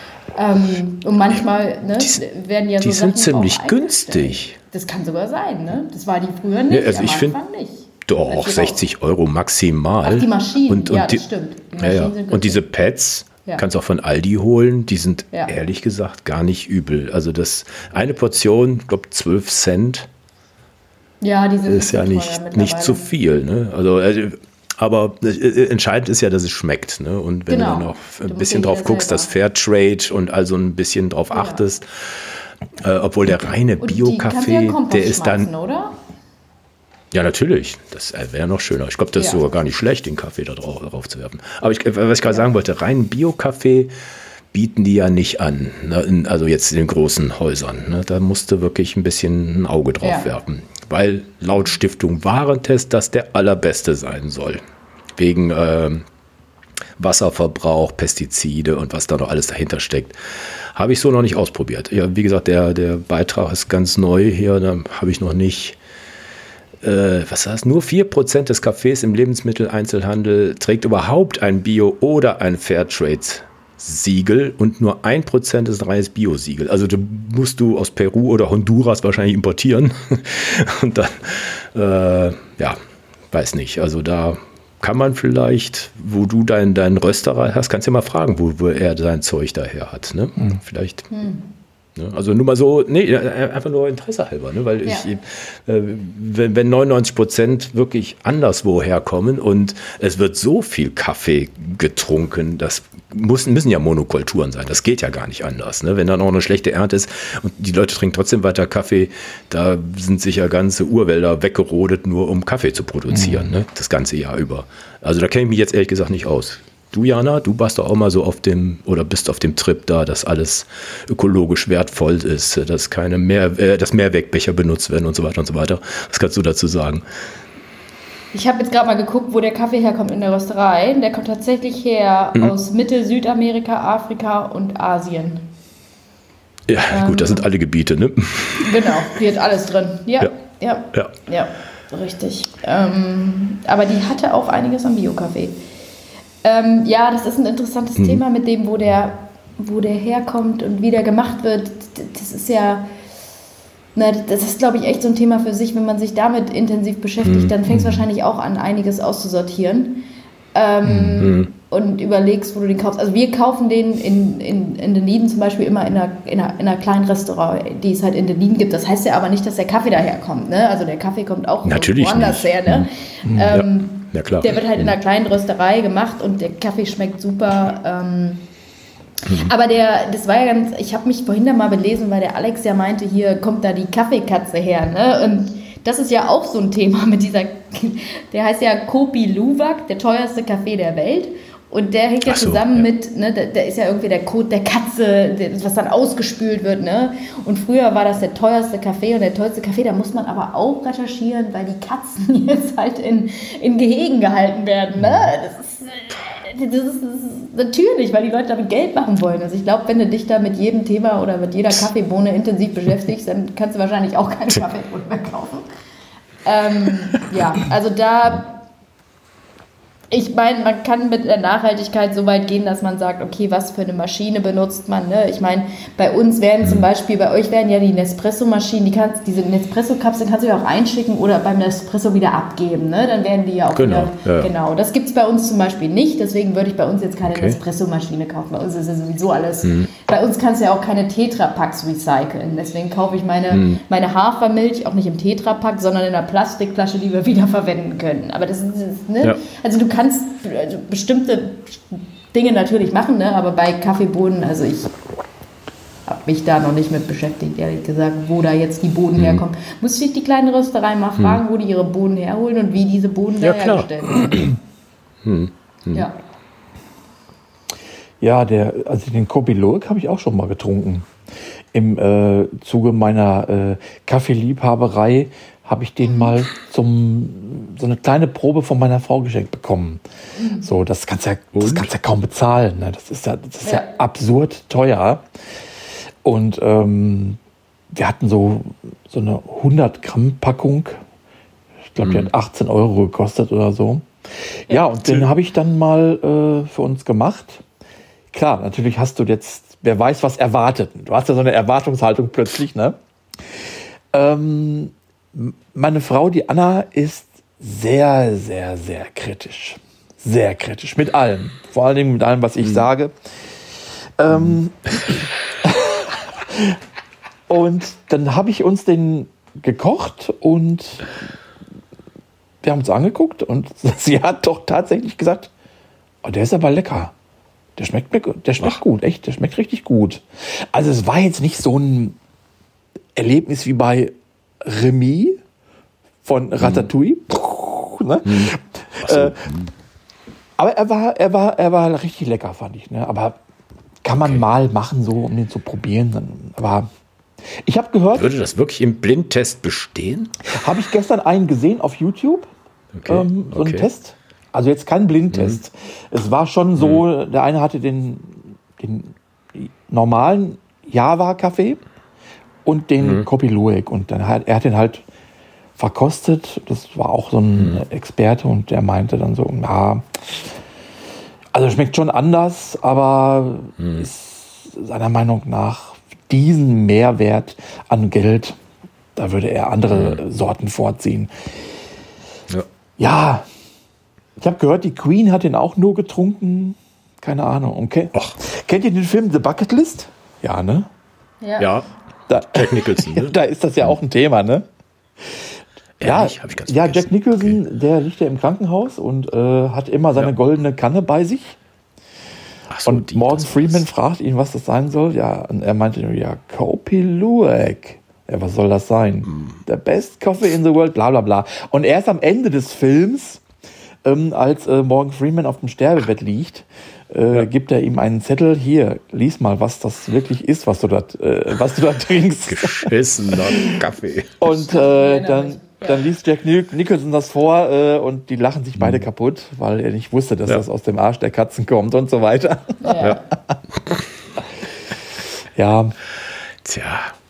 Ähm, und manchmal ne, die, werden ja so die sind Sachen ziemlich günstig. Das kann sogar sein, ne? Das war die früher nicht, ja, also ich finde doch sechzig Euro maximal. Ach, die Maschinen, und, und ja, die, das stimmt. Die ja, ja. Und diese Pads ja. kannst du auch von Aldi holen. Die sind ja. ehrlich gesagt gar nicht übel. Also das eine Portion, ich glaube zwölf Cent. Ja, die sind ist ja nicht, nicht zu viel. Ne? Also, aber entscheidend ist ja, dass es schmeckt. Ne? Und wenn genau. du noch ein du bisschen drauf guckst, das Fairtrade und also ein bisschen drauf ja. achtest, äh, obwohl der reine Bio-Kaffee, ja der ist dann. Oder? Ja, natürlich. Das wäre noch schöner. Ich glaube, das ja. ist sogar gar nicht schlecht, den Kaffee da drauf, drauf zu werfen. Aber ich, was ich gerade sagen wollte, rein Bio-Kaffee bieten die ja nicht an, ne? in, also jetzt in den großen Häusern. Ne? Da musst du wirklich ein bisschen ein Auge drauf ja. werfen. Weil laut Stiftung Warentest das der allerbeste sein soll. Wegen äh, Wasserverbrauch, Pestizide und was da noch alles dahinter steckt. Habe ich so noch nicht ausprobiert. Ja, wie gesagt, der, der Beitrag ist ganz neu hier, da habe ich noch nicht äh, was heißt, nur vier Prozent des Kaffees im Lebensmitteleinzelhandel trägt überhaupt ein Bio- oder ein Fairtrade-Siegel und nur ein Prozent ist ein reines Bio-Siegel. Also da musst du aus Peru oder Honduras wahrscheinlich importieren. Und dann, äh, ja, weiß nicht. Also da kann man vielleicht, wo du deinen dein Rösterei hast, kannst du ja mal fragen, wo, wo er sein Zeug daher hat. Ne? Hm. Vielleicht. Hm. Ne? Also nur mal so, nee, einfach nur Interesse halber, ne? Weil ich, ja. äh, wenn, wenn neunundneunzig Prozent wirklich anderswo herkommen und es wird so viel Kaffee getrunken, das muss, müssen ja Monokulturen sein, das geht ja gar nicht anders. Ne? Wenn dann auch eine schlechte Ernte ist und die Leute trinken trotzdem weiter Kaffee, da sind sicher ganze Urwälder weggerodet, nur um Kaffee zu produzieren, mhm. ne? Das ganze Jahr über. Also da kenne ich mich jetzt ehrlich gesagt nicht aus. Du, Jana, du warst doch auch mal so auf dem, oder bist auf dem Trip da, dass alles ökologisch wertvoll ist, dass keine mehr, äh, dass Mehrwegbecher benutzt werden und so weiter und so weiter. Was kannst du dazu sagen? Ich habe jetzt gerade mal geguckt, wo der Kaffee herkommt in der Rösterei. Der kommt tatsächlich her mhm. aus Mittel-, Südamerika, Afrika und Asien. Ja, ähm, gut, das sind alle Gebiete, ne? Genau, hier ist alles drin. Ja, ja, ja, ja, ja richtig. Ähm, aber die hatte auch einiges an Bio-Kaffee. Ähm, ja, das ist ein interessantes mhm. Thema mit dem, wo der, wo der herkommt und wie der gemacht wird. Das ist ja, na, das ist, glaube ich, echt so ein Thema für sich. Wenn man sich damit intensiv beschäftigt, mhm. dann fängt es wahrscheinlich auch an, einiges auszusortieren. Ähm, mhm. Und überlegst, wo du den kaufst. Also wir kaufen den in, in, in den Läden zum Beispiel immer in einer, in, einer, in einer kleinen Restaurant, die es halt in den Läden gibt. Das heißt ja aber nicht, dass der Kaffee daherkommt. Ne? Also der Kaffee kommt auch Natürlich woanders nicht. her. Ne? Mhm. Ähm, ja. Ja, klar. Der wird halt in einer kleinen Rösterei gemacht und der Kaffee schmeckt super. Ähm, mhm. Aber der, das war ja ganz, ich habe mich vorhin da mal belesen, weil der Alex ja meinte, hier kommt da die Kaffeekatze her. Ne? Und das ist ja auch so ein Thema mit dieser, der heißt ja Kopi Luwak, der teuerste Kaffee der Welt. Und der hängt ja so, zusammen ja. mit, ne, da, da ist ja irgendwie der Kot der Katze, der, was dann ausgespült wird, ne? Und früher war das der teuerste Kaffee und der tollste Kaffee, da muss man aber auch recherchieren, weil die Katzen jetzt halt in, in Gehegen gehalten werden, ne? Das ist, das ist, das ist natürlich, weil die Leute damit Geld machen wollen. Also ich glaube, wenn du dich da mit jedem Thema oder mit jeder Kaffeebohne intensiv beschäftigst, dann kannst du wahrscheinlich auch keine Kaffeebohne mehr kaufen. Ähm, ja, also da... Ich meine, man kann mit der Nachhaltigkeit so weit gehen, dass man sagt, okay, was für eine Maschine benutzt man, ne? Ich meine, bei uns werden zum Beispiel, bei euch werden ja die Nespresso-Maschinen, die kannst, diese Nespresso-Kapseln kannst du ja auch einschicken oder beim Nespresso wieder abgeben, ne? Dann werden die ja auch genau, wieder, ja. genau. Das gibt es bei uns zum Beispiel nicht, deswegen würde ich bei uns jetzt keine okay. Nespresso-Maschine kaufen. Bei uns ist ja sowieso alles, mhm. bei uns kannst du ja auch keine Tetra-Packs recyceln, deswegen kaufe ich meine, mhm. meine Hafermilch auch nicht im Tetra-Pack, sondern in einer Plastikflasche, die wir wieder verwenden können. Aber das ist, ne? Ja. Also du kannst also bestimmte Dinge natürlich machen, ne? Aber bei Kaffeebohnen, also ich habe mich da noch nicht mit beschäftigt, ehrlich gesagt, wo da jetzt die Bohnen mhm. herkommen. Muss ich die kleine Rösterei mal fragen, mhm. wo die ihre Bohnen herholen und wie diese Bohnen ja, da hergestellt werden. Mhm. Mhm. Ja. Ja, der, also den Kopi Luwak habe ich auch schon mal getrunken. Im äh, Zuge meiner äh, Kaffeeliebhaberei habe ich den mal zum so eine kleine Probe von meiner Frau geschenkt bekommen. Mhm. So, das kannst ja, das kannst ja kaum bezahlen. Ne? Das ist ja, das ist ja. ja absurd teuer. Und ähm, wir hatten so so eine hundert Gramm Packung. Ich glaube, mhm. die hat achtzehn Euro gekostet oder so. Ja, ja und den habe ich dann mal äh, für uns gemacht. Klar, natürlich hast du jetzt, wer weiß, was erwartet. Du hast ja so eine Erwartungshaltung plötzlich, ne? Ähm, meine Frau, die Anna, ist sehr, sehr, sehr kritisch. Sehr kritisch. Mit allem. Vor allen Dingen mit allem, was ich mhm. sage. Ähm, und dann habe ich uns den gekocht und wir haben uns angeguckt und sie hat doch tatsächlich gesagt, oh, der ist aber lecker. Der schmeckt, der schmeckt gut, echt, der schmeckt richtig gut. Also es war jetzt nicht so ein Erlebnis wie bei Remy von Ratatouille. Mhm. Ne? Mhm. So. Äh, aber er war, er war, er war richtig lecker, fand ich. Ne? Aber kann man okay. mal machen, so um den zu probieren. Aber ich habe gehört. Würde das wirklich im Blindtest bestehen? Habe ich gestern einen gesehen auf YouTube. Okay. Ähm, so okay. einen Test. Also jetzt kein Blindtest. Mhm. Es war schon so, mhm. der eine hatte den, den normalen Java-Kaffee und den mhm. Kopi Luwak. Und dann hat, er hat den halt verkostet. Das war auch so ein mhm. Experte und der meinte dann so, na, also schmeckt schon anders, aber mhm. ist seiner Meinung nach diesen Mehrwert an Geld, da würde er andere mhm. Sorten vorziehen. Ja, ja, ich habe gehört, die Queen hat den auch nur getrunken. Keine Ahnung. Okay. Kennt ihr den Film The Bucket List? Ja, ne? Ja. ja. Da, Jack Nicholson, ne? Da ist das ja auch ein Thema, ne? Ehrlich? Ja, Hab ich ganz ja, vergessen. Jack Nicholson, okay. der liegt ja im Krankenhaus und äh, hat immer seine ja. goldene Kanne bei sich. Ach so, und die, Morgan Freeman fragt ihn, was das sein soll. Ja, und er meinte nur, ja, Kopi Luwak. Ja, was soll das sein? Mm. The best coffee in the world, bla bla bla. Und erst am Ende des Films, ähm, als äh, Morgan Freeman auf dem Sterbebett liegt, äh, ja. gibt er ihm einen Zettel. Hier, lies mal, was das wirklich ist, was du da, äh, was du da trinkst. Geschissener Kaffee. Und äh, dann, dann liest Jack Nicholson das vor äh, und die lachen sich beide mhm. kaputt, weil er nicht wusste, dass ja. das aus dem Arsch der Katzen kommt und so weiter. Ja. ja. Tja.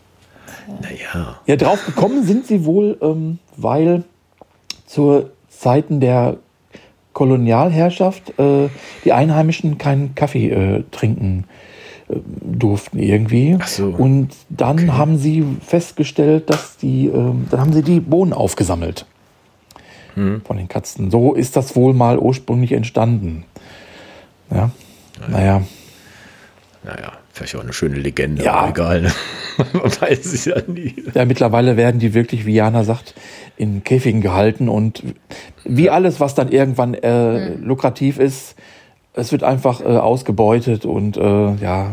Naja. Ja, drauf gekommen sind sie wohl, ähm, weil zu Zeiten der Kolonialherrschaft äh, die Einheimischen keinen Kaffee äh, trinken äh, durften irgendwie. Ach so. Und dann okay. haben sie festgestellt, dass die, äh, dann haben sie die Bohnen aufgesammelt hm. von den Katzen. So ist das wohl mal ursprünglich entstanden. Ja, naja. Naja, vielleicht auch eine schöne Legende, ja. aber egal. Ne? Man weiß es ja nie. Ja, mittlerweile werden die wirklich, wie Jana sagt, in Käfigen gehalten und wie alles, was dann irgendwann äh, mhm. lukrativ ist, es wird einfach äh, ausgebeutet und äh, ja.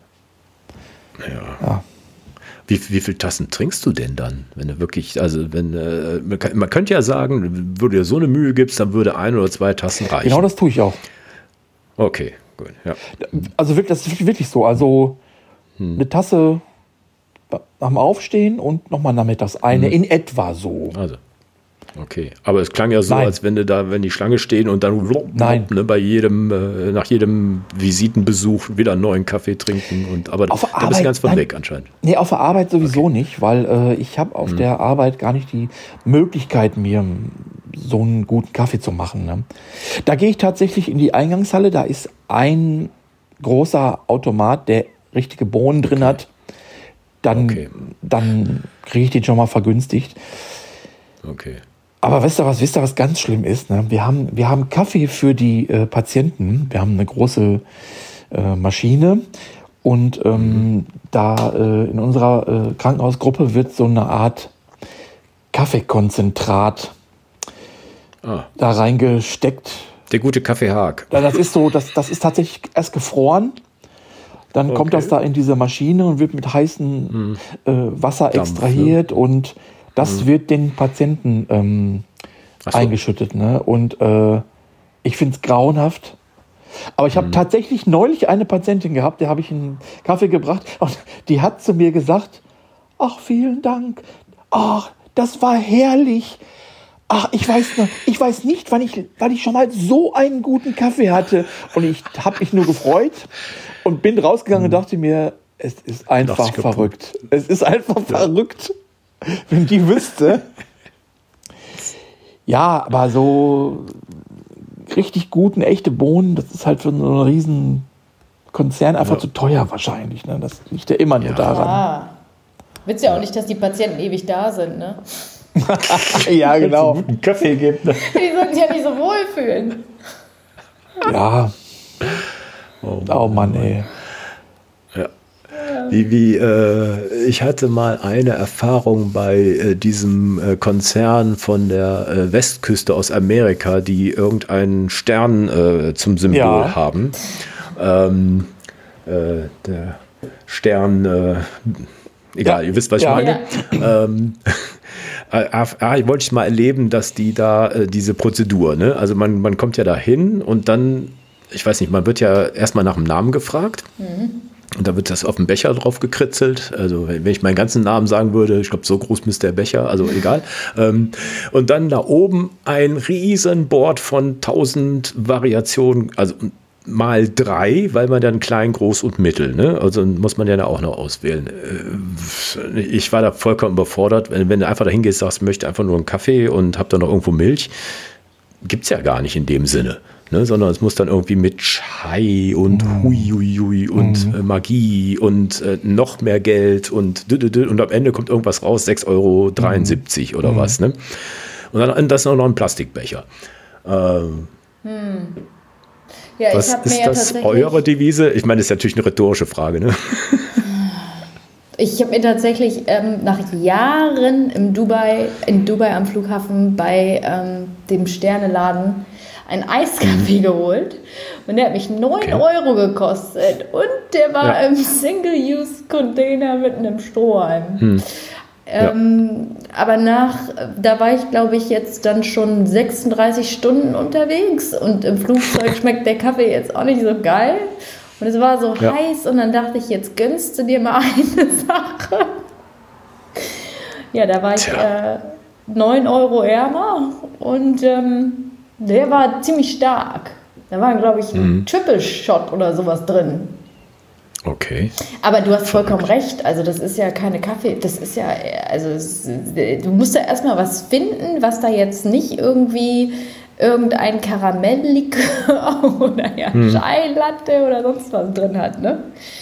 Ja. ja. Wie, wie viele Tassen trinkst du denn dann? Wenn du wirklich, also wenn, äh, man, kann, man könnte ja sagen, wenn du dir so eine Mühe gibst, dann würde ein oder zwei Tassen reichen. Genau das tue ich auch. Okay, gut. Ja. Also wirklich, das ist wirklich so. Also hm. eine Tasse nach dem Aufstehen und nochmal nachmittags eine, hm. in etwa so. Also, okay. Aber es klang ja so, Nein. als wenn du da, wenn die Schlange stehen und dann Nein. Ne, bei jedem, äh, nach jedem Visitenbesuch wieder einen neuen Kaffee trinken. Und, aber auf da Arbeit, bist du ganz von nein, weg anscheinend. Nee, auf der Arbeit sowieso okay. nicht, weil äh, ich habe auf hm. der Arbeit gar nicht die Möglichkeit, mir so einen guten Kaffee zu machen. Ne? Da gehe ich tatsächlich in die Eingangshalle, da ist ein großer Automat, der richtige Bohnen drin okay. hat. Dann, okay. dann kriege ich den schon mal vergünstigt. Okay. Aber wisst ihr was, wisst ihr, was ganz schlimm ist? Ne? Wir haben, wir haben Kaffee für die äh, Patienten. Wir haben eine große äh, Maschine. Und ähm, mhm. da äh, in unserer äh, Krankenhausgruppe wird so eine Art Kaffeekonzentrat ah. da reingesteckt. Der gute Kaffeehag. Das ist so, das, das ist tatsächlich erst gefroren. Dann okay. kommt das da in diese Maschine und wird mit heißem hm. äh, Wasser Dampf, extrahiert, ne? Und das hm. wird den Patienten ähm, so. eingeschüttet. Ne? Und äh, ich finde es grauenhaft. Aber ich habe hm. tatsächlich neulich eine Patientin gehabt, der habe ich einen Kaffee gebracht und die hat zu mir gesagt, ach, vielen Dank, ach, das war herrlich. Ach, ich weiß noch, ich weiß nicht, wann ich, wann ich schon mal so einen guten Kaffee hatte. Und ich habe mich nur gefreut und bin rausgegangen und dachte mir, es ist einfach verrückt. Es ist einfach ja. verrückt, wenn die wüsste. Ja, aber so richtig guten, echte Bohnen, das ist halt für so einen riesen Konzern einfach ja. zu teuer wahrscheinlich. Ne? Das liegt ja immer nur ja. daran. Ah. Willst ja auch nicht, dass die Patienten ewig da sind, ne? Ja, genau. Wenn es guten Kaffee gibt. Ne? Die sollen sich ja nicht so wohlfühlen. Ja. Oh Mann, oh Mann ey. Ja. Wie, wie, äh, ich hatte mal eine Erfahrung bei äh, diesem äh, Konzern von der äh, Westküste aus Amerika, die irgendeinen Stern äh, zum Symbol ja. haben. Ähm, äh, der Stern, äh, egal, ja. ihr wisst, was ich ja. meine. Ja. Ähm, Ah, ich wollte ich mal erleben, dass die da äh, diese Prozedur, ne? Also man, man kommt ja da hin und dann, ich weiß nicht, man wird ja erstmal nach dem Namen gefragt. Mhm. Und da wird das auf dem Becher drauf gekritzelt. Also wenn ich meinen ganzen Namen sagen würde, ich glaube, so groß müsste der Becher, also egal. ähm, und dann da oben ein riesen Board von tausend Variationen, also mal drei, weil man dann klein, groß und mittel, ne? Also muss man ja auch noch auswählen. Ich war da vollkommen überfordert, wenn, wenn du einfach dahin gehst, sagst, möchte einfach nur einen Kaffee und hab dann noch irgendwo Milch, gibt's ja gar nicht in dem Sinne, ne? Sondern es muss dann irgendwie mit Chai und mm. hui, hui, hui und mm. äh, Magie und äh, noch mehr Geld und und am Ende kommt irgendwas raus, sechs Euro dreiundsiebzig mm. oder mm. was, ne? Und dann das noch ein Plastikbecher. Ähm, hm. Ja, was ich ist mir das ja eure Devise? Ich meine, das ist natürlich eine rhetorische Frage, ne? Ich habe mir tatsächlich ähm, nach Jahren im Dubai, in Dubai am Flughafen bei ähm, dem Sterneladen einen Eiskaffee mhm. geholt. Und der hat mich neun okay. Euro gekostet. Und der war ja. im Single-Use-Container mit einem Strohhalm. Hm. Ähm, ja. Aber nach, da war ich, glaube ich, jetzt dann schon sechsunddreißig Stunden unterwegs. Und im Flugzeug schmeckt der Kaffee jetzt auch nicht so geil. Und es war so ja. heiß und dann dachte ich, jetzt gönnst du dir mal eine Sache. Ja, da war ich äh, neun Euro ärmer und ähm, der war ziemlich stark. Da war, glaube ich, ein mhm. Triple Shot oder sowas drin. Okay. Aber du hast vollkommen recht, also das ist ja keine Kaffee, das ist ja, also es, du musst ja erstmal was finden, was da jetzt nicht irgendwie irgendein Karamelllikör oder ja, hm. Chai-Latte oder sonst was drin hat, ne?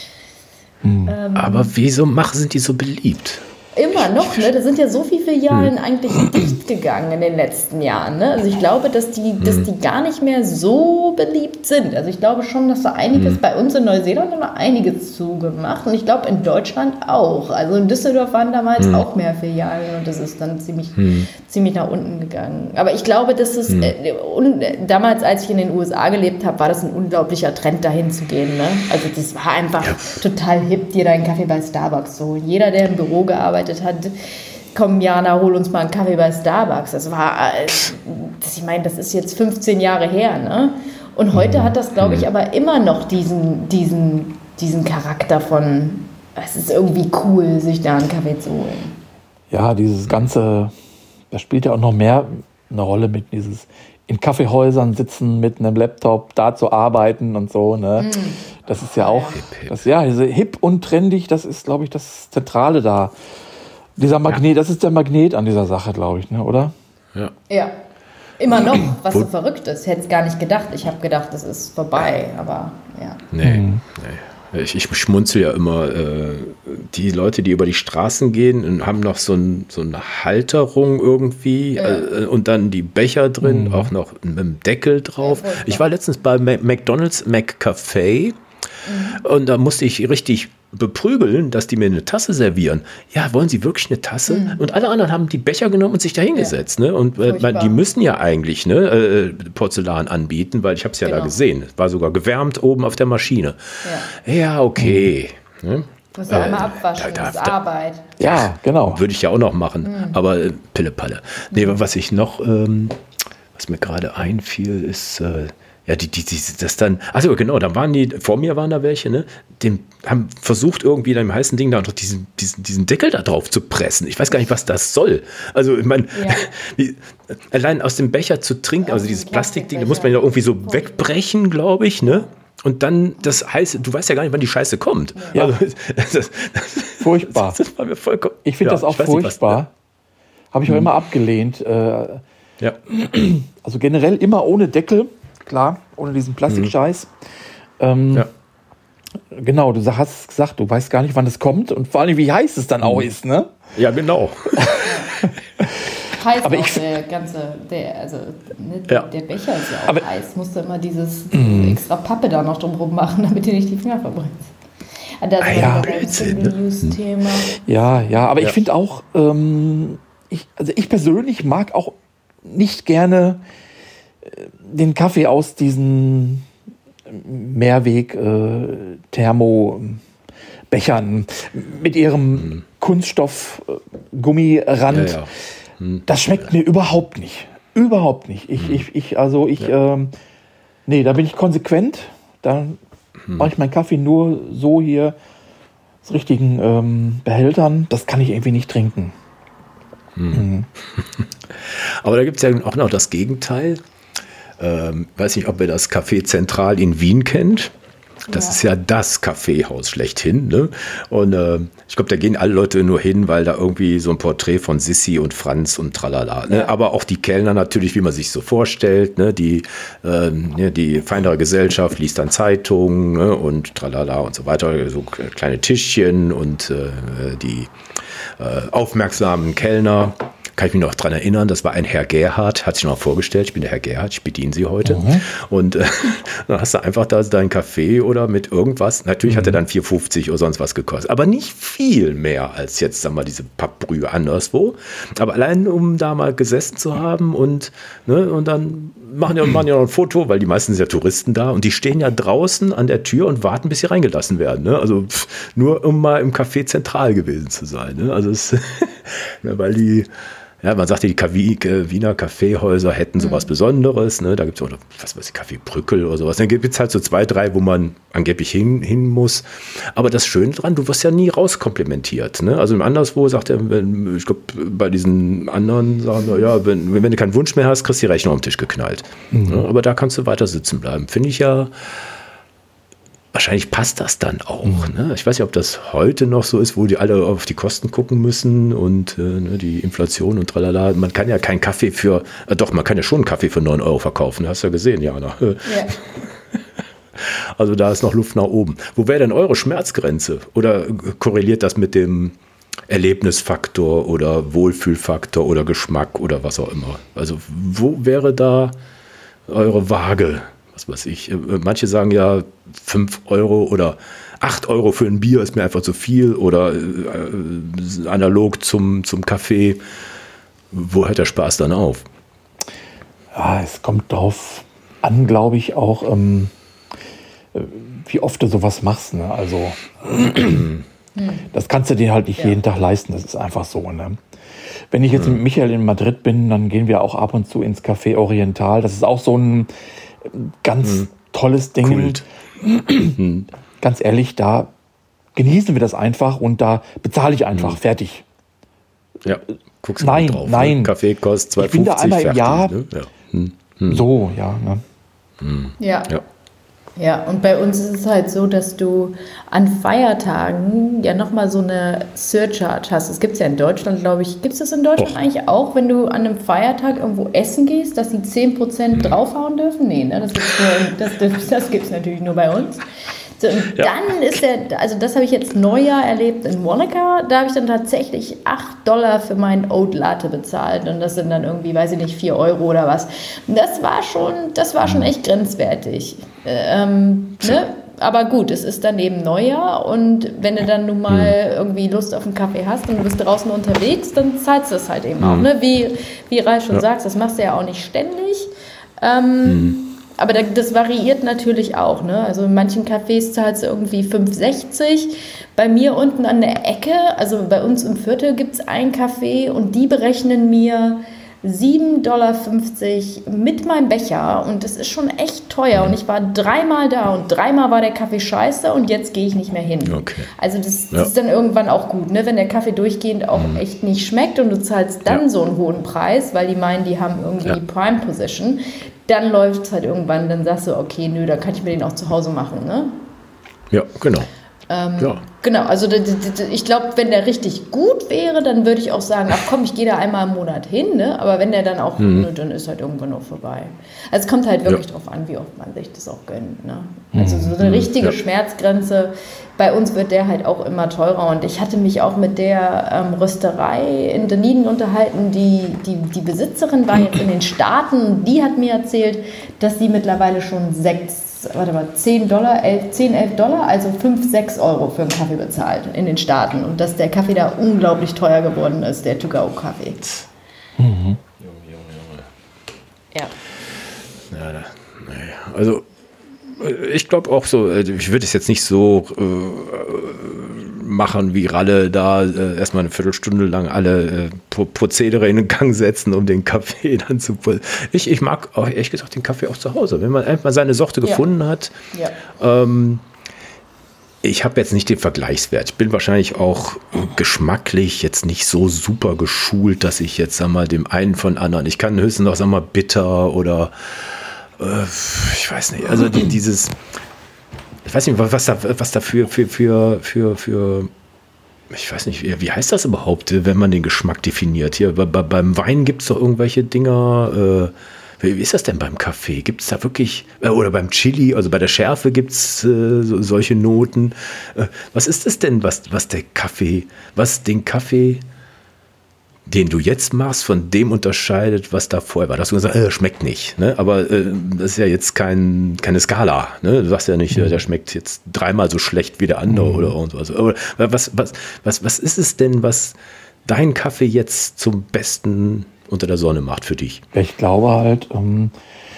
Hm. Ähm, Aber wieso machen, sind die so beliebt? Immer noch, ne? Da sind ja so viele Filialen hm. eigentlich dicht gegangen in den letzten Jahren, ne? Also ich glaube, dass die, hm. dass die gar nicht mehr so beliebt sind. Also ich glaube schon, dass da einiges, hm. bei uns in Neuseeland haben wir einiges zugemacht und ich glaube in Deutschland auch. Also in Düsseldorf waren damals hm. auch mehr Filialen und das ist dann ziemlich, hm. ziemlich nach unten gegangen. Aber ich glaube, dass es, hm. äh, un, damals, als ich in den U S A gelebt habe, war das ein unglaublicher Trend, dahin zu gehen, ne? Also das war einfach ja. total hip, dir deinen Kaffee bei Starbucks so. Jeder, der im Büro gearbeitet hat, komm Jana, hol uns mal einen Kaffee bei Starbucks. Das war, das, ich meine, das ist jetzt fünfzehn Jahre her, ne? Und heute hat das, glaube ich, aber immer noch diesen, diesen, diesen Charakter von, es ist irgendwie cool, sich da einen Kaffee zu holen. Ja, dieses ganze, das spielt ja auch noch mehr eine Rolle mit dieses in Kaffeehäusern sitzen mit einem Laptop, da zu arbeiten und so, ne? Mm. Das ist ja auch, hip, hip. Das, ja, diese hip und trendig, das ist, glaube ich, das Zentrale da. Dieser Magnet, ja. das ist der Magnet an dieser Sache, glaube ich, ne, oder? Ja. Ja. Immer noch, was so verrückt ist. Ich hätte es gar nicht gedacht. Ich habe gedacht, das ist vorbei, aber ja. Nee, mhm. nee. Ich, ich schmunzel ja immer, äh, die Leute, die über die Straßen gehen und haben noch so, ein, so eine Halterung irgendwie ja. äh, und dann die Becher drin, mhm. auch noch mit dem Deckel drauf. Ja, ich war letztens bei McDonald's McCafé. Mhm. Und da musste ich richtig beprügeln, dass die mir eine Tasse servieren. Ja, wollen Sie wirklich eine Tasse? Mhm. Und alle anderen haben die Becher genommen und sich da hingesetzt. Ja. Ne? Und äh, die müssen ja eigentlich ne, äh, Porzellan anbieten, weil ich habe es ja genau. da gesehen. Es war sogar gewärmt oben auf der Maschine. Ja, ja okay. Mhm. Ne? Du musst ja äh, einmal abwaschen, da, da, das ist Arbeit. Ja, genau. Würde ich ja auch noch machen. Mhm. Aber äh, Pille-Palle. Nee, mhm. was ich noch, ähm, was mir gerade einfiel, ist... Äh, Ja, die, die, die, das dann, also genau, da waren die, vor mir waren da welche, ne, die haben versucht irgendwie da im heißen Ding da noch diesen, diesen, diesen Deckel da drauf zu pressen. Ich weiß gar nicht, was das soll. Also, ich meine, ja. allein aus dem Becher zu trinken, also dieses Plastikding, da muss man ja irgendwie so wegbrechen, glaube ich, ne? Und dann das heiße, du weißt ja gar nicht, wann die Scheiße kommt. Ja. Also, das, das, furchtbar. Das, das war mir vollkommen, ich finde ja, das auch furchtbar. Nicht, Habe ich auch hm. immer abgelehnt. Äh, ja. Also generell immer ohne Deckel. Klar, ohne diesen Plastikscheiß. Mhm. Ähm, ja. Genau, du hast gesagt, du weißt gar nicht, wann es kommt und vor allem, wie heiß es dann auch ist, ne? Ja, genau. Heiß aber auch ich, der ganze, der, also ne, ja. der Becher ist ja auch aber, heiß. Musst du immer dieses mm. extra Pappe da noch drumherum machen, damit du nicht die Finger verbrennst. Das ah, ja, Thema. Ja, ja, aber ja. ich finde auch, ähm, ich, also ich persönlich mag auch nicht gerne den Kaffee aus diesen Mehrweg-Thermobechern äh, mit ihrem mhm. Kunststoff-Gummirand. Ja, ja. mhm. Das schmeckt mir überhaupt nicht. Überhaupt nicht. Ich, mhm. ich, ich, also ich, ja. ähm, nee, da bin ich konsequent. Da mhm. mache ich meinen Kaffee nur so hier aus richtigen ähm, Behältern. Das kann ich irgendwie nicht trinken. Mhm. Mhm. Aber da gibt es ja auch noch das Gegenteil. ähm, weiß nicht, ob ihr das Café Zentral in Wien kennt. Das Ja. ist ja das Kaffeehaus schlechthin. Ne? Und äh, ich glaube, da gehen alle Leute nur hin, weil da irgendwie so ein Porträt von Sissi und Franz und tralala. Ne? Ja. Aber auch die Kellner natürlich, wie man sich so vorstellt. Ne? Die, äh, ne, die feinere Gesellschaft liest dann Zeitungen, ne? Und tralala und so weiter. So kleine Tischchen und äh, die äh, aufmerksamen Kellner. Kann ich mich noch dran erinnern, das war ein Herr Gerhard, hat sich noch vorgestellt, ich bin der Herr Gerhard, ich bediene Sie heute. Mhm. Und äh, dann hast du einfach da deinen Kaffee oder mit irgendwas. Natürlich mhm. hat er dann vier fünfzig oder sonst was gekostet, aber nicht viel mehr als jetzt, sagen wir mal, diese Pappbrühe anderswo. Aber allein, um da mal gesessen zu haben und, ne, und dann machen ja, machen ja noch ein Foto, weil die meisten sind ja Touristen da und die stehen ja draußen an der Tür und warten, bis sie reingelassen werden. Ne? Also pff, nur um mal im Café Zentral gewesen zu sein. Ne? Also es, ja, weil die Ja, man sagt, die Wiener Kaffeehäuser hätten sowas mhm. Besonderes. Ne? Da gibt es auch, was weiß ich, Kaffee Brückel oder sowas. Dann gibt es halt so zwei, drei, wo man angeblich hin, hin muss. Aber das Schöne dran, du wirst ja nie rauskomplimentiert. Ne? Also im anderswo sagt er, wenn, ich glaube, bei diesen anderen sagen, ja, wenn, wenn du keinen Wunsch mehr hast, kriegst du die Rechnung am Tisch geknallt. Mhm. Ja, aber da kannst du weiter sitzen bleiben. Finde ich ja. Wahrscheinlich passt das dann auch. Mhm. Ne? Ich weiß nicht, ob das heute noch so ist, wo die alle auf die Kosten gucken müssen und äh, ne, die Inflation und tralala. Man kann ja keinen Kaffee für, äh, doch, man kann ja schon einen Kaffee für neun Euro verkaufen. Hast du ja gesehen, Jana. Ja. Also da ist noch Luft nach oben. Wo wäre denn eure Schmerzgrenze? Oder korreliert das mit dem Erlebnisfaktor oder Wohlfühlfaktor oder Geschmack oder was auch immer? Also wo wäre da eure Waage? Was weiß ich, manche sagen ja fünf Euro oder acht Euro für ein Bier ist mir einfach zu viel oder äh, analog zum, zum Kaffee. Wo hört der Spaß dann auf? Ja, es kommt darauf an, glaube ich, auch, ähm, wie oft du sowas machst. Ne? Also das kannst du dir halt nicht ja. jeden Tag leisten, das ist einfach so. Ne? Wenn ich jetzt mit Michael in Madrid bin, dann gehen wir auch ab und zu ins Café Oriental. Das ist auch so ein ganz hm. tolles Ding. Hm. Ganz ehrlich, da genießen wir das einfach und da bezahle ich einfach. Hm. Fertig. Ja, guckst du nein, drauf. Nein, ne? Kaffee kostet zwei Euro fünfzig. Ich bin da einmal im Jahr. Ne? Ja. Hm. Hm. So, ja. Ne? Hm. Ja. ja. Ja, und bei uns ist es halt so, dass du an Feiertagen ja nochmal so eine Surcharge hast. Das gibt es ja in Deutschland, glaube ich. Gibt es das in Deutschland Och. eigentlich auch, wenn du an einem Feiertag irgendwo essen gehst, dass die zehn Prozent draufhauen dürfen? Nee, ne? das gibt's nur, das, das, das gibt es natürlich nur bei uns. So, und ja. dann ist der, also das habe ich jetzt Neujahr erlebt in Monaco, da habe ich dann tatsächlich acht Dollar für meinen Oat Latte bezahlt und das sind dann irgendwie, weiß ich nicht, vier Euro oder was. Und das war schon, das war schon echt grenzwertig. Ähm, ne? Aber gut, es ist dann eben Neujahr und wenn du dann nun mal irgendwie Lust auf einen Kaffee hast und du bist draußen unterwegs, dann zahlst du es halt eben auch. Ne? Wie, wie Ralf schon ja. sagst, das machst du ja auch nicht ständig. Ähm, mhm. Aber das variiert natürlich auch. Ne? Also in manchen Cafés zahlst du irgendwie fünf sechzig. Bei mir unten an der Ecke, also bei uns im Viertel, gibt es ein Café und die berechnen mir sieben Dollar fünfzig mit meinem Becher. Und das ist schon echt teuer. Und ich war dreimal da und dreimal war der Kaffee scheiße und jetzt gehe ich nicht mehr hin. Okay. Also das, das ja. ist dann irgendwann auch gut, ne? Wenn der Kaffee durchgehend auch mhm. echt nicht schmeckt und du zahlst dann ja. so einen hohen Preis, weil die meinen, die haben irgendwie ja. Prime Position. Dann läuft es halt irgendwann, dann sagst du, okay, nö, dann kann ich mir den auch zu Hause machen, ne? Ja, genau. Ähm, ja. Genau, also ich glaube, wenn der richtig gut wäre, dann würde ich auch sagen, ach komm, ich gehe da einmal im Monat hin, ne? Aber wenn der dann auch, mhm. ne, dann ist halt irgendwann noch vorbei. Also es kommt halt wirklich ja. drauf an, wie oft man sich das auch gönnt, ne? Also so eine richtige ja. Schmerzgrenze, bei uns wird der halt auch immer teurer und ich hatte mich auch mit der ähm, Rösterei in Dunedin unterhalten, die, die, die Besitzerin war jetzt in den Staaten und die hat mir erzählt, dass sie mittlerweile schon sechs, warte mal, zehn Dollar, elf, zehn, elf Dollar, also fünf, sechs Euro für einen Kaffee bezahlt in den Staaten und dass der Kaffee da unglaublich teuer geworden ist, der To-Go-Kaffee. Mhm. Junge, Junge, Junge. Ja. Ja, da, nee. Also ich glaube auch so, ich würde es jetzt nicht so äh, machen, wie Ralle da äh, erstmal eine Viertelstunde lang alle äh, Prozedere in den Gang setzen, um den Kaffee dann zu pullen. Ich, ich mag auch ehrlich gesagt den Kaffee auch zu Hause. Wenn man einfach seine Sorte ja. gefunden hat, ja. ähm, ich habe jetzt nicht den Vergleichswert. Ich bin wahrscheinlich auch geschmacklich jetzt nicht so super geschult, dass ich jetzt, sag mal, dem einen von anderen, ich kann höchstens noch, sag mal, bitter oder Äh, ich weiß nicht, also die, dieses, ich weiß nicht, was da, was da für, für, für, für, für ich weiß nicht, wie, wie heißt das überhaupt, wenn man den Geschmack definiert? Hier, bei, beim Wein gibt es doch irgendwelche Dinger, äh, wie ist das denn beim Kaffee? Gibt es da wirklich, äh, oder beim Chili, also bei der Schärfe gibt es äh, so, solche Noten. Äh, was ist das denn, was, was der Kaffee, was den Kaffee, den du jetzt machst, von dem unterscheidet, was da vorher war? Da hast du gesagt, äh, schmeckt nicht. Ne? Aber äh, das ist ja jetzt kein, keine Skala. Ne? Du sagst ja nicht, mhm. der schmeckt jetzt dreimal so schlecht wie der andere mhm. oder irgendwas. Aber was, was, was, was ist es denn, was dein Kaffee jetzt zum Besten unter der Sonne macht für dich? Ich glaube halt, ähm,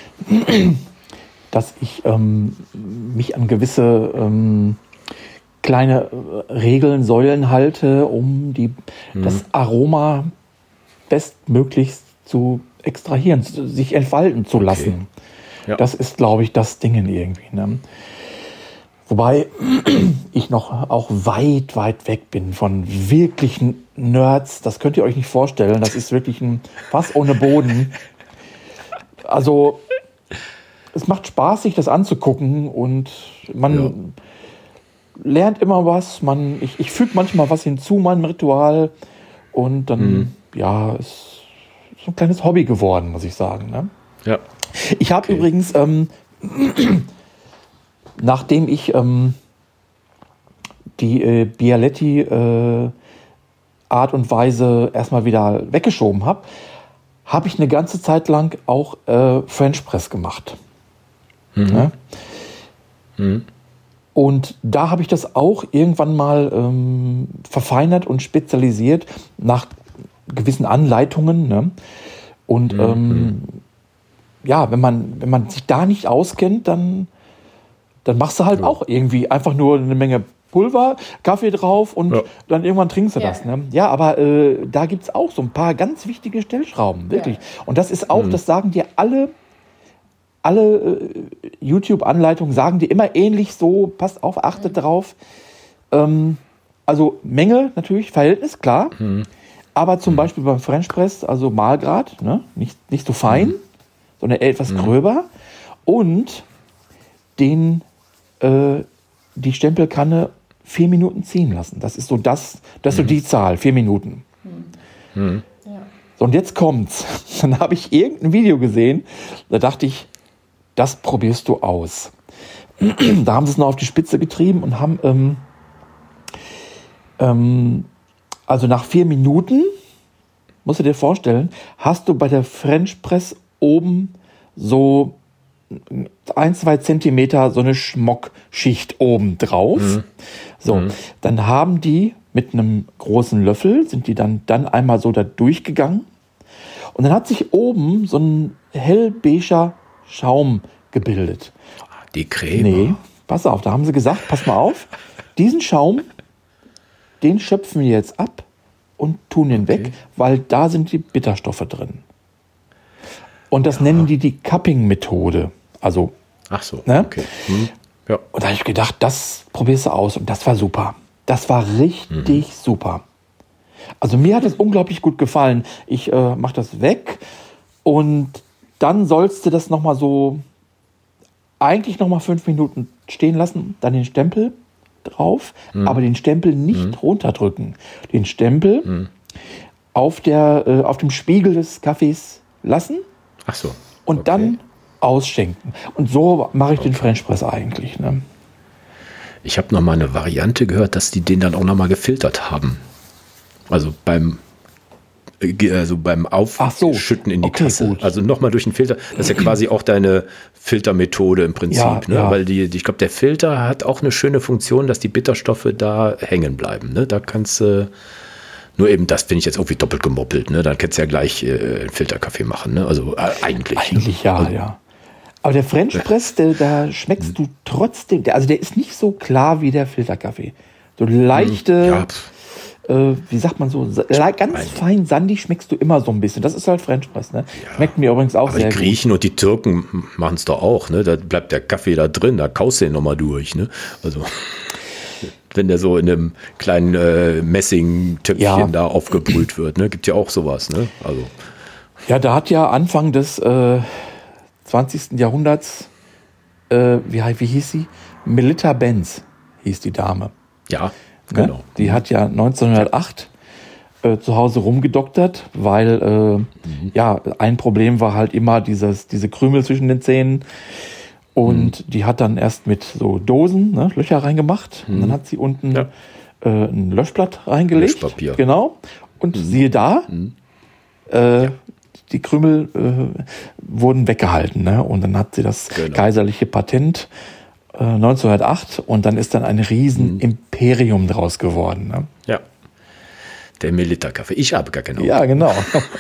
dass ich ähm, mich an gewisse ähm, kleine Regeln, Säulen halte, um die, mhm. das Aroma bestmöglichst zu extrahieren, sich entfalten zu lassen. Okay. Ja. Das ist, glaube ich, das Ding irgendwie. Ne? Wobei ich noch auch weit, weit weg bin von wirklichen Nerds. Das könnt ihr euch nicht vorstellen. Das ist wirklich ein Fass ohne Boden. Also es macht Spaß, sich das anzugucken und man ja. lernt immer was. Man, ich, ich füge manchmal was hinzu, meinem Ritual. Und dann, mhm. ja, ist so ein kleines Hobby geworden, muss ich sagen. Ne? Ja. Ich habe okay. übrigens, ähm, nachdem ich ähm, die äh, Bialetti äh, Art und Weise erstmal wieder weggeschoben habe, habe ich eine ganze Zeit lang auch äh, French Press gemacht. Mhm. Ne? Mhm. Und da habe ich das auch irgendwann mal ähm, verfeinert und spezialisiert nach gewissen Anleitungen. Ne? Und mhm. ähm, ja, wenn man, wenn man sich da nicht auskennt, dann, dann machst du halt ja. auch irgendwie einfach nur eine Menge Pulver, Kaffee drauf und ja. dann irgendwann trinkst du ja. das. Ne? Ja, aber äh, da gibt es auch so ein paar ganz wichtige Stellschrauben, wirklich. Ja. Und das ist auch, mhm. das sagen dir alle Alle äh, YouTube-Anleitungen sagen dir immer ähnlich so, passt auf, achtet mhm. drauf. Ähm, also Menge natürlich, Verhältnis, klar. Mhm. Aber zum mhm. Beispiel beim French Press, also Mahlgrad, ne? nicht, nicht so fein, mhm. sondern etwas mhm. gröber. Und den, äh, die Stempelkanne vier Minuten ziehen lassen. Das ist so das, das ist mhm. so die Zahl, vier Minuten. Mhm. Mhm. Ja. So, und jetzt kommt's. Dann habe ich irgendein Video gesehen, da dachte ich, das probierst du aus. Da haben sie es noch auf die Spitze getrieben und haben, ähm, ähm, also nach vier Minuten, musst du dir vorstellen, hast du bei der French Press oben so ein, zwei Zentimeter so eine Schmockschicht oben drauf. Mhm. So, mhm. dann haben die mit einem großen Löffel, sind die dann, dann einmal so da durchgegangen. Und dann hat sich oben so ein hellbeiger Schaum gebildet. Die Creme. Nee, pass auf, da haben sie gesagt, pass mal auf, diesen Schaum, den schöpfen wir jetzt ab und tun den okay. weg, weil da sind die Bitterstoffe drin. Und das ja. nennen die die Cupping-Methode. Also, ach so, ne? okay. Hm. Ja. Und da habe ich gedacht, das probierst du aus. Und das war super. Das war richtig mhm. super. Also mir hat es unglaublich gut gefallen. Ich äh, mache das weg und dann sollst du das nochmal so, eigentlich nochmal fünf Minuten stehen lassen, dann den Stempel drauf, mhm. aber den Stempel nicht mhm. runterdrücken. Den Stempel mhm. auf, der, äh, auf dem Spiegel des Kaffees lassen. Ach so. Und okay. dann ausschenken. Und so mache ich okay. den French Press eigentlich. Ne? Ich habe noch mal eine Variante gehört, dass die den dann auch noch mal gefiltert haben. Also beim also beim Aufschütten so. in die okay, Tasse. Gut. Also nochmal durch den Filter. Das ist ja quasi auch deine Filtermethode im Prinzip. Ja, ne? ja. Weil die, die, ich glaube, der Filter hat auch eine schöne Funktion, dass die Bitterstoffe da hängen bleiben. Ne? Da kannst du, äh, nur eben das finde ich jetzt irgendwie doppelt gemoppelt. Ne? Dann kannst du ja gleich äh, einen Filterkaffee machen. Ne? Also äh, eigentlich. Eigentlich ne? ja, also, ja. Aber der French Press, der, da schmeckst du trotzdem, der, also der ist nicht so klar wie der Filterkaffee. So leichte... Ja, wie sagt man so, ganz fein sandig schmeckst du immer so ein bisschen. Das ist halt French Press, ne? Ja. Schmeckt mir übrigens auch aber sehr gut. Die Griechen und die Türken machen es doch auch, ne? Da bleibt der Kaffee da drin, da kaust du den nochmal durch, ne? Also, wenn der so in einem kleinen äh, Messingtöpfchen ja. da aufgebrüht wird, ne? Gibt ja auch sowas, ne? Also. Ja, da hat ja Anfang des äh, zwanzigsten Jahrhunderts, äh, wie, wie hieß sie? Melitta Benz hieß die Dame. Ja, genau. Ne? Die hat ja neunzehnhundertacht äh, zu Hause rumgedoktert, weil äh, mhm. ja, ein Problem war halt immer dieses, diese Krümel zwischen den Zähnen. Und mhm. die hat dann erst mit so Dosen, ne, Löcher reingemacht. Mhm. Und dann hat sie unten ja. äh, ein Löschblatt reingelegt. Löschpapier. Genau. Und mhm. siehe da, mhm. äh, ja. die Krümel äh, wurden weggehalten. Ne? Und dann hat sie das genau. kaiserliche Patent äh, neunzehnhundertacht und dann ist dann ein riesen mhm. Imperium draus geworden. Ne? Ja. Der Melitta-Kaffee. Ich habe gar keine Ahnung. Ja, genau.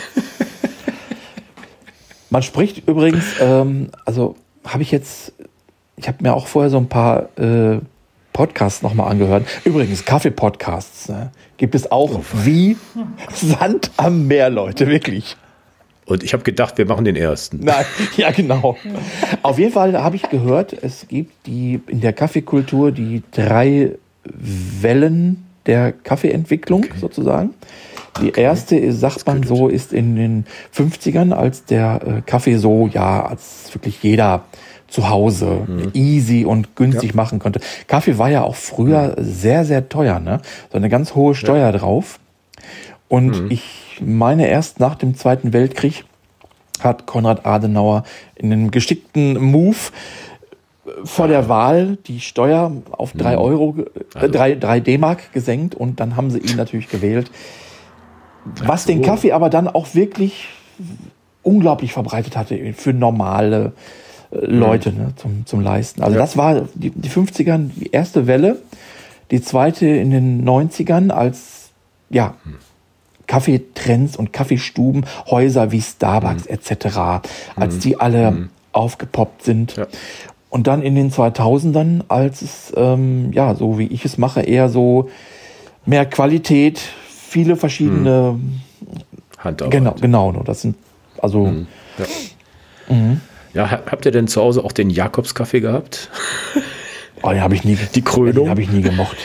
Man spricht übrigens, ähm, also habe ich jetzt, ich habe mir auch vorher so ein paar äh, Podcasts nochmal angehört. Übrigens, Kaffee-Podcasts ne, gibt es auch oh, wie Sand am Meer, Leute, wirklich. Und ich habe gedacht, wir machen den ersten. Nein, ja genau. Auf jeden Fall habe ich gehört, es gibt die in der Kaffeekultur die drei Wellen der Kaffeeentwicklung okay. sozusagen. Die okay. erste, sagt man so, ist in den fünfzigern, als der äh, Kaffee so, ja, als wirklich jeder zu Hause mhm. easy und günstig ja. machen konnte. Kaffee war ja auch früher mhm. sehr, sehr teuer, ne? So eine ganz hohe Steuer ja. drauf. Und mhm. ich meine, erst nach dem Zweiten Weltkrieg hat Konrad Adenauer in einem geschickten Move vor der Wahl die Steuer auf drei Euro, äh, drei, drei D-Mark gesenkt und dann haben sie ihn natürlich gewählt. Was den Kaffee aber dann auch wirklich unglaublich verbreitet hatte für normale äh, Leute ne, zum, zum Leisten. Also ja. das war die, die fünfzigern die erste Welle. Die zweite in den neunzigern als ja, Kaffeetrends und Kaffeestuben, Häuser wie Starbucks mhm. et cetera, als die alle mhm. aufgepoppt sind. Ja. Und dann in den zweitausendern, als es, ähm, ja, so wie ich es mache, eher so mehr Qualität, viele verschiedene hm. Handarbeit. Genau, genau. Das sind also. Hm. Ja. Mhm. ja, habt ihr denn zu Hause auch den Jakobskaffee gehabt? Oh, den habe ich nie. Die Krönung den habe ich nie gemocht.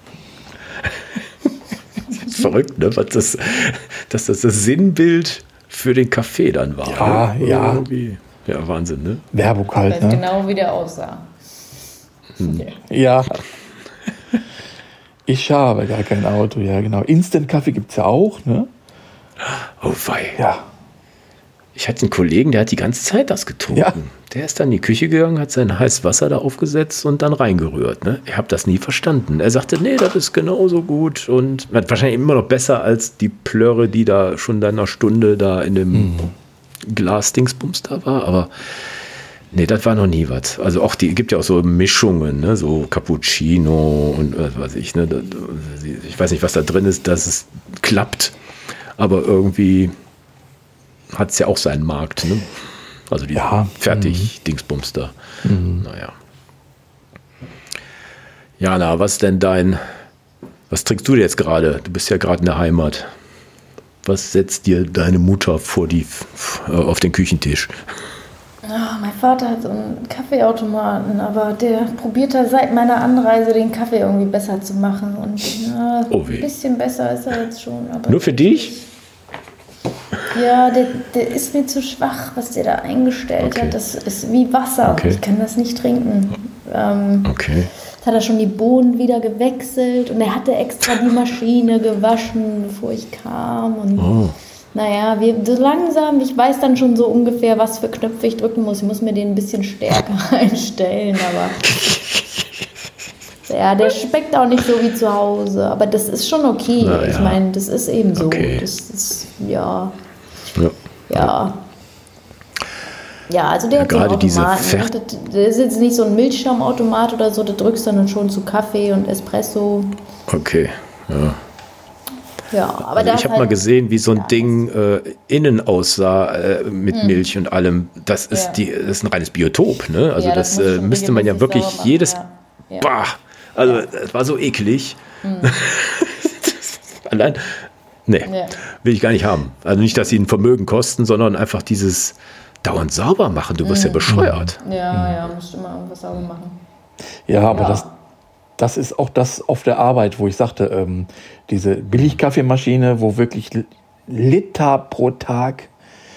Das ist verrückt, ne? Was das, dass das das Sinnbild für den Kaffee dann war. Ja, ne? ja. Irgendwie. Ja, Wahnsinn, ne? Werbung halt, ich weiß ne? genau, wie der aussah. Hm. Ja. Ich habe gar kein Auto, ja genau. Instant-Kaffee gibt es ja auch, ne? Oh wei. Ja. Ich hatte einen Kollegen, der hat die ganze Zeit das getrunken. Ja. Der ist dann in die Küche gegangen, hat sein heißes Wasser da aufgesetzt und dann reingerührt. Ne? Ich habe das nie verstanden. Er sagte, nee, das ist genauso gut und wahrscheinlich immer noch besser als die Plörre, die da schon in einer Stunde da in dem mhm. Glas-Dingsbums da war. Aber nee, das war noch nie was. Also auch die, gibt ja auch so Mischungen, ne? So Cappuccino und was weiß ich. Ne? Ich weiß nicht, was da drin ist, dass es klappt. Aber irgendwie hat es ja auch seinen Markt. Ne? Also die ja. Fertig-Dingsbums da. Mhm. Naja. Jana, was denn dein, was trinkst du jetzt gerade? Du bist ja gerade in der Heimat. Was setzt dir deine Mutter vor die, auf den Küchentisch? Oh, mein Vater hat so einen Kaffeeautomaten, aber der probiert da seit meiner Anreise den Kaffee irgendwie besser zu machen. Und ja, oh weh. Ein bisschen besser ist er jetzt schon. Aber nur für dich? Ja, der, der ist mir zu schwach, was der da eingestellt okay. hat. Das ist wie Wasser. Okay. Ich kann das nicht trinken. Ähm, okay. Jetzt hat er schon die Bohnen wieder gewechselt und er hatte extra die Maschine gewaschen, bevor ich kam. Und oh. naja, wir, so langsam, ich weiß dann schon so ungefähr, was für Knöpfe ich drücken muss. Ich muss mir den ein bisschen stärker einstellen, aber ja, der schmeckt auch nicht so wie zu Hause. Aber das ist schon okay. Ja. Ich meine, das ist eben so. Okay. Das ist, ja. Ja. Ja. Ja, also der ja, hat so einen gerade diese Automaten. Fer- Das, das ist jetzt nicht so ein Milchschaumautomat oder so, da drückst du dann schon zu Kaffee und Espresso. Okay, ja. Ja, aber also da ich habe halt, mal gesehen, wie so ein ja, Ding äh, innen aussah äh, mit mm. Milch und allem. Das ist, ja. die, das ist ein reines Biotop. Ne? Also ja, das, das äh, müsste man ja wirklich machen, jedes... Ja. Ja. Bah, also ja. das war so eklig. Mm. Allein... Nee, ja. will ich gar nicht haben. Also nicht, dass sie ein Vermögen kosten, sondern einfach dieses dauernd sauber machen. Du wirst mm. ja bescheuert. Ja, mm. ja, musst immer irgendwas sauber machen. Ja, aber ja. das... Das ist auch das auf der Arbeit, wo ich sagte, ähm, diese Billigkaffeemaschine, wo wirklich Liter pro Tag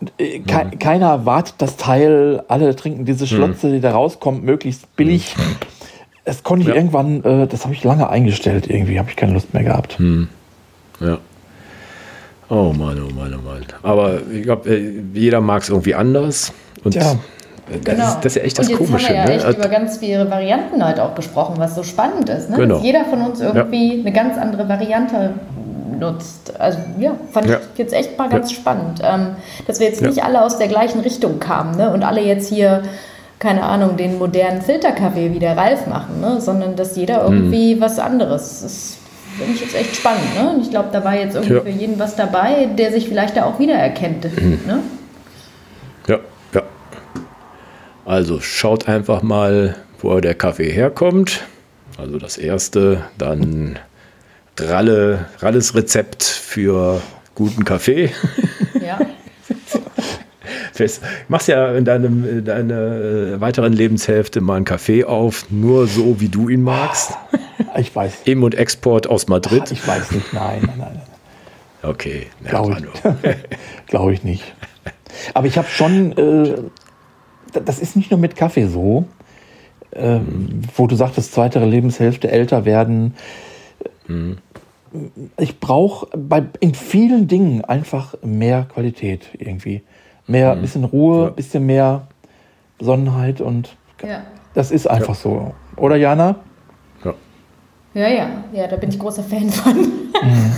Ke- mhm. Keiner wartet das Teil, alle trinken diese Schlotze, mhm. die da rauskommt, möglichst billig. Mhm. Das konnte ich ja. irgendwann, äh, das habe ich lange eingestellt, irgendwie habe ich keine Lust mehr gehabt. Mhm. Ja. Oh Mann, oh Mann, oh Mann. Aber ich glaube, jeder mag es irgendwie anders. Und ja. das, genau. ist, das ist ja echt das und jetzt Komische. Haben wir ja ne? echt Also, über ganz viele Varianten halt auch gesprochen, was so spannend ist. Ne? Genau. Dass jeder von uns irgendwie ja. eine ganz andere Variante nutzt. Also ja, fand ja. ich jetzt echt mal ganz ja. spannend. Ähm, dass wir jetzt ja. nicht alle aus der gleichen Richtung kamen, ne? Und alle jetzt hier, keine Ahnung, den modernen Filterkaffee wie der Ralf machen, ne? Sondern dass jeder irgendwie hm. was anderes ist. Finde ich jetzt echt spannend, ne? Und ich glaube, da war jetzt irgendwie ja. für jeden was dabei, der sich vielleicht da auch wiedererkennt. Mhm. Ne? Ja, ja. Also schaut einfach mal, wo der Kaffee herkommt. Also das erste, dann Ralle, Ralles Rezept für guten Kaffee. Ja. Du machst ja in, deinem, in deiner weiteren Lebenshälfte mal einen Kaffee auf, nur so, wie du ihn magst. Ich weiß. Im- und Export aus Madrid. Ach, ich weiß nicht, nein, nein, nein. Okay. Glaube ich, glaub ich nicht. Aber ich habe schon, äh, das ist nicht nur mit Kaffee so, äh, mhm. wo du sagtest, zweite Lebenshälfte, älter werden. Mhm. Ich brauche in vielen Dingen einfach mehr Qualität irgendwie. Mehr, mhm. bisschen Ruhe, ja. bisschen mehr Besonnenheit und ja. das ist einfach ja. so. Oder Jana? Ja. Ja, ja, ja, da bin ich großer Fan von. Mhm.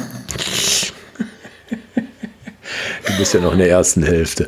Du bist ja noch in der ersten Hälfte.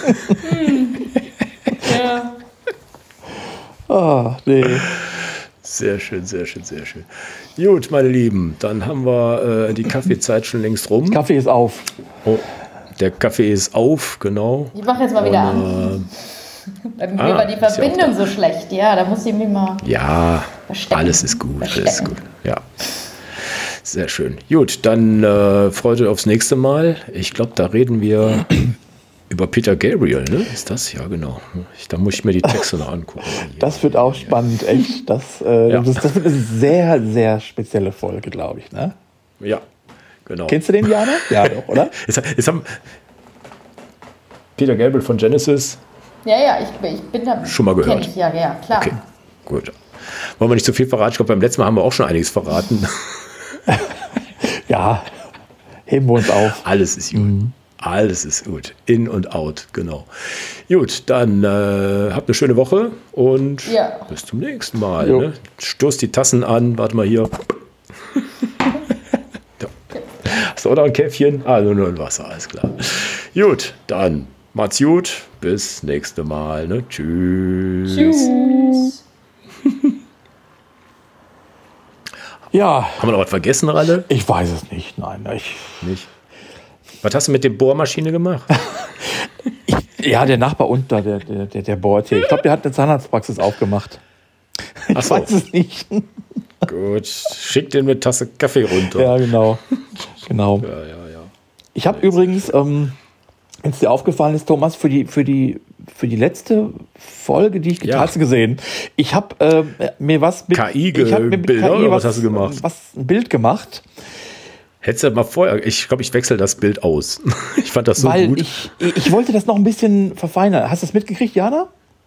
Ja. Oh, nee. Sehr schön, sehr schön, sehr schön. Gut, meine Lieben, dann haben wir äh, die Kaffeezeit schon längst rum. Kaffee ist auf. Oh, der Kaffee ist auf, genau. Ich mache jetzt mal wieder Und, an. Bei mir ah, war die Verbindung so schlecht. Ja, da muss ich mich mal Ja, verstecken. alles ist gut, Verstecken. alles ist gut. Ja. Sehr schön. Gut, dann äh, freut euch aufs nächste Mal. Ich glaube, da reden wir über Peter Gabriel, ne? Ist das? Ja, genau. Ich, da muss ich mir die Texte noch angucken. Das wird auch spannend, echt. Das, äh, ja. das, das wird eine sehr, sehr spezielle Folge, glaube ich, ne? Ja, genau. Kennst du den, Jana? Ja, doch, oder? Jetzt, jetzt haben Peter Gabriel von Genesis. Ja, ja, ich, ich bin da. Schon mal gehört. Ich, ja, ja, klar. Okay, gut. Wollen wir nicht zu viel verraten? Ich glaube, beim letzten Mal haben wir auch schon einiges verraten. Ja, heben wir uns auf. Alles ist gut. Mhm. Alles ist gut. In und out, genau. Gut, dann äh, habt eine schöne Woche und ja. bis zum nächsten Mal. Ne? Stoßt die Tassen an. Warte mal hier. Hast du auch noch ein Käffchen? Ah, nur, nur ein Wasser, alles klar. Gut, dann macht's gut. Bis nächste Mal. Ne? Tschüss. Tschüss. Ja. Haben wir noch was vergessen, Ralle? Ich weiß es nicht. Nein, ich nicht. Was hast du mit der Bohrmaschine gemacht? ich, ja, der Nachbar unter, der, der, der, der bohrt hier. Ich glaube, der hat eine Zahnarztpraxis aufgemacht. Ich Ach so. weiß es nicht. Gut, schick dir eine Tasse Kaffee runter. Ja, genau. genau. Ja, ja, ja. Ich habe übrigens, ähm, wenn es dir aufgefallen ist, Thomas, für die, für die, für die letzte Folge, die ich geteilt ja. gesehen, ich habe äh, mir was mit K I ich hab mir mit Bilder, K I oder was, was hast du gemacht? Was ein Bild gemacht. Hättest du mal vorher, ich glaube, ich wechsle das Bild aus. Ich fand das so Weil gut. Ich, ich wollte das noch ein bisschen verfeinern. Hast du das mitgekriegt, Jana?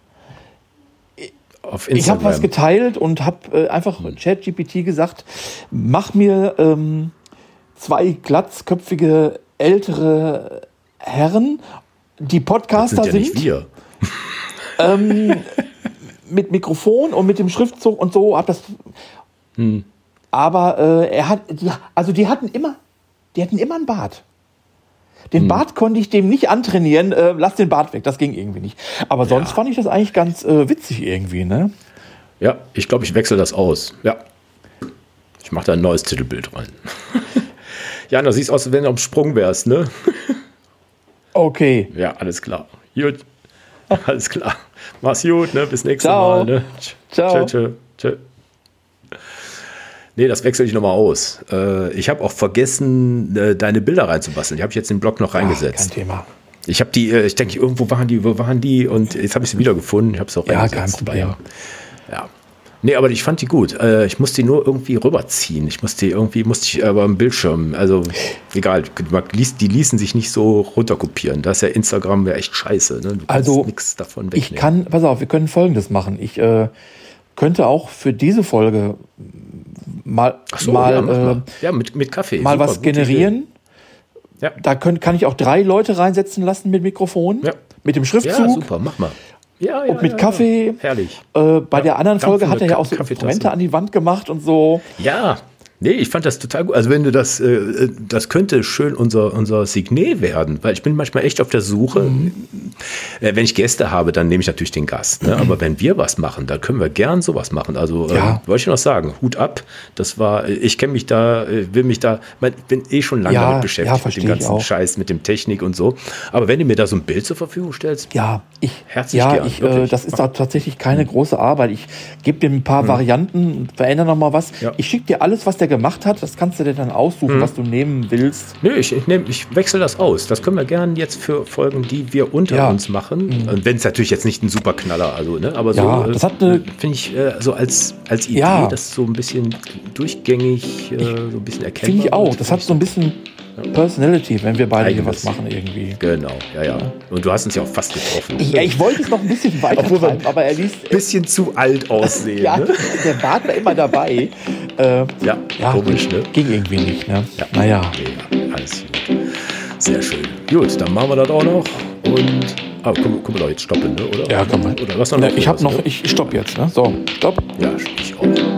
Auf Instagram. Ich habe was geteilt und habe äh, einfach ChatGPT gesagt, mach mir ähm, zwei glatzköpfige ältere Herren, die Podcaster das sind. Ja sind. nicht wir. Ähm, mit Mikrofon und mit dem Schriftzug und so. Hab das. Hm. Aber äh, er hat, die, also die hatten immer, die hatten immer einen Bart. Den hm. Bart konnte ich dem nicht antrainieren. Äh, lass den Bart weg, das ging irgendwie nicht. Aber sonst ja. fand ich das eigentlich ganz äh, witzig irgendwie, ne? Ja, ich glaube, ich wechsle das aus. Ja. Ich mache da ein neues Titelbild rein. Ja, du siehst aus, als wenn du am Sprung wärst, ne? Okay. Ja, alles klar. Gut. Alles klar. Mach's gut, ne? Bis nächstes Ciao. Mal, ne? Ciao. Tschö, tschö, tschö. Nee, das wechsle ich nochmal aus. Äh, ich habe auch vergessen, äh, deine Bilder reinzubasteln. Die habe ich jetzt in den Blog noch reingesetzt. Ach, kein Thema. Ich habe die, äh, ich denke, irgendwo waren die, wo waren die? Und jetzt habe ich sie wieder gefunden. Ich habe es auch ja, reingesetzt. Kein Problem. Ja. Nee, aber ich fand die gut. Äh, ich musste die nur irgendwie rüberziehen. Ich musste die irgendwie, musste ich aber am Bildschirm, also egal, die ließen sich nicht so runterkopieren. Da ist ja Instagram ja echt scheiße. Ne? Du kannst Also, nichts davon wegnehmen. Ich kann, pass auf, wir können Folgendes machen. Ich äh, könnte auch für diese Folge mal, Ach so, mal, ja, mach äh, mal. ja mit, mit Kaffee. mal Super, was gute generieren. Idee. Ja. Da können, kann ich auch drei Leute reinsetzen lassen mit Mikrofon, Ja. mit dem Schriftzug. Ja, super, mach mal. Ja, ja, und mit ja, Kaffee. Ja. Herrlich. Äh, bei Ja, der anderen Folge hat er ja auch so Kaffeetasse. Instrumente an die Wand gemacht und so. Ja, nee, ich fand das total gut. Also wenn du das, äh, das könnte schön unser, unser Signet werden, weil ich bin manchmal echt auf der Suche. Mhm. Äh, wenn ich Gäste habe, dann nehme ich natürlich den Gast. Ne? Mhm. Aber wenn wir was machen, dann können wir gern sowas machen. Also ja. äh, wollte ich noch sagen, Hut ab. Das war, ich kenne mich da, will mich da, ich bin eh schon lange ja, damit beschäftigt, ja, mit dem ganzen Scheiß, mit dem Technik und so. Aber wenn du mir da so ein Bild zur Verfügung stellst, ja, ich, herzlich ja, gern. Ich, äh, das ist da tatsächlich keine mhm. große Arbeit. Ich gebe dir ein paar mhm. Varianten, verändere noch mal was. Ja. Ich schicke dir alles, was der gemacht hat. Das kannst du dir dann aussuchen, mhm. was du nehmen willst. Nö, ich, ich, nehm, ich wechsle das aus. Das können wir gerne jetzt für Folgen, die wir unter ja. uns machen. Mhm. Und wenn es natürlich jetzt nicht ein super Knaller, also, ne, aber ja, so das hat eine, finde ich äh, so als, als Idee, ja. das so ein bisschen durchgängig, äh, so ein bisschen erkennbar. Finde ich auch. Das hat so ein bisschen Personality, wenn wir beide hier was machen irgendwie. Genau, ja, ja. Und du hast uns ja auch fast getroffen. Ja, ich wollte es noch ein bisschen weiter Obwohl treiben, aber er liest... Ein bisschen zu alt aussehen. Ja, ne? Der Bart war immer dabei. Äh, ja, ja, komisch, ne? Ging irgendwie nicht, ne? Ja. Naja. Ja, alles gut. Sehr schön. Gut, dann machen wir das auch noch. Und... Ah, können wir doch jetzt stoppen, ne? Oder? Ja, komm mal. Oder was noch? Ja, ich hab noch... Ich stopp jetzt, ne? So, stopp. Ja, ich auch.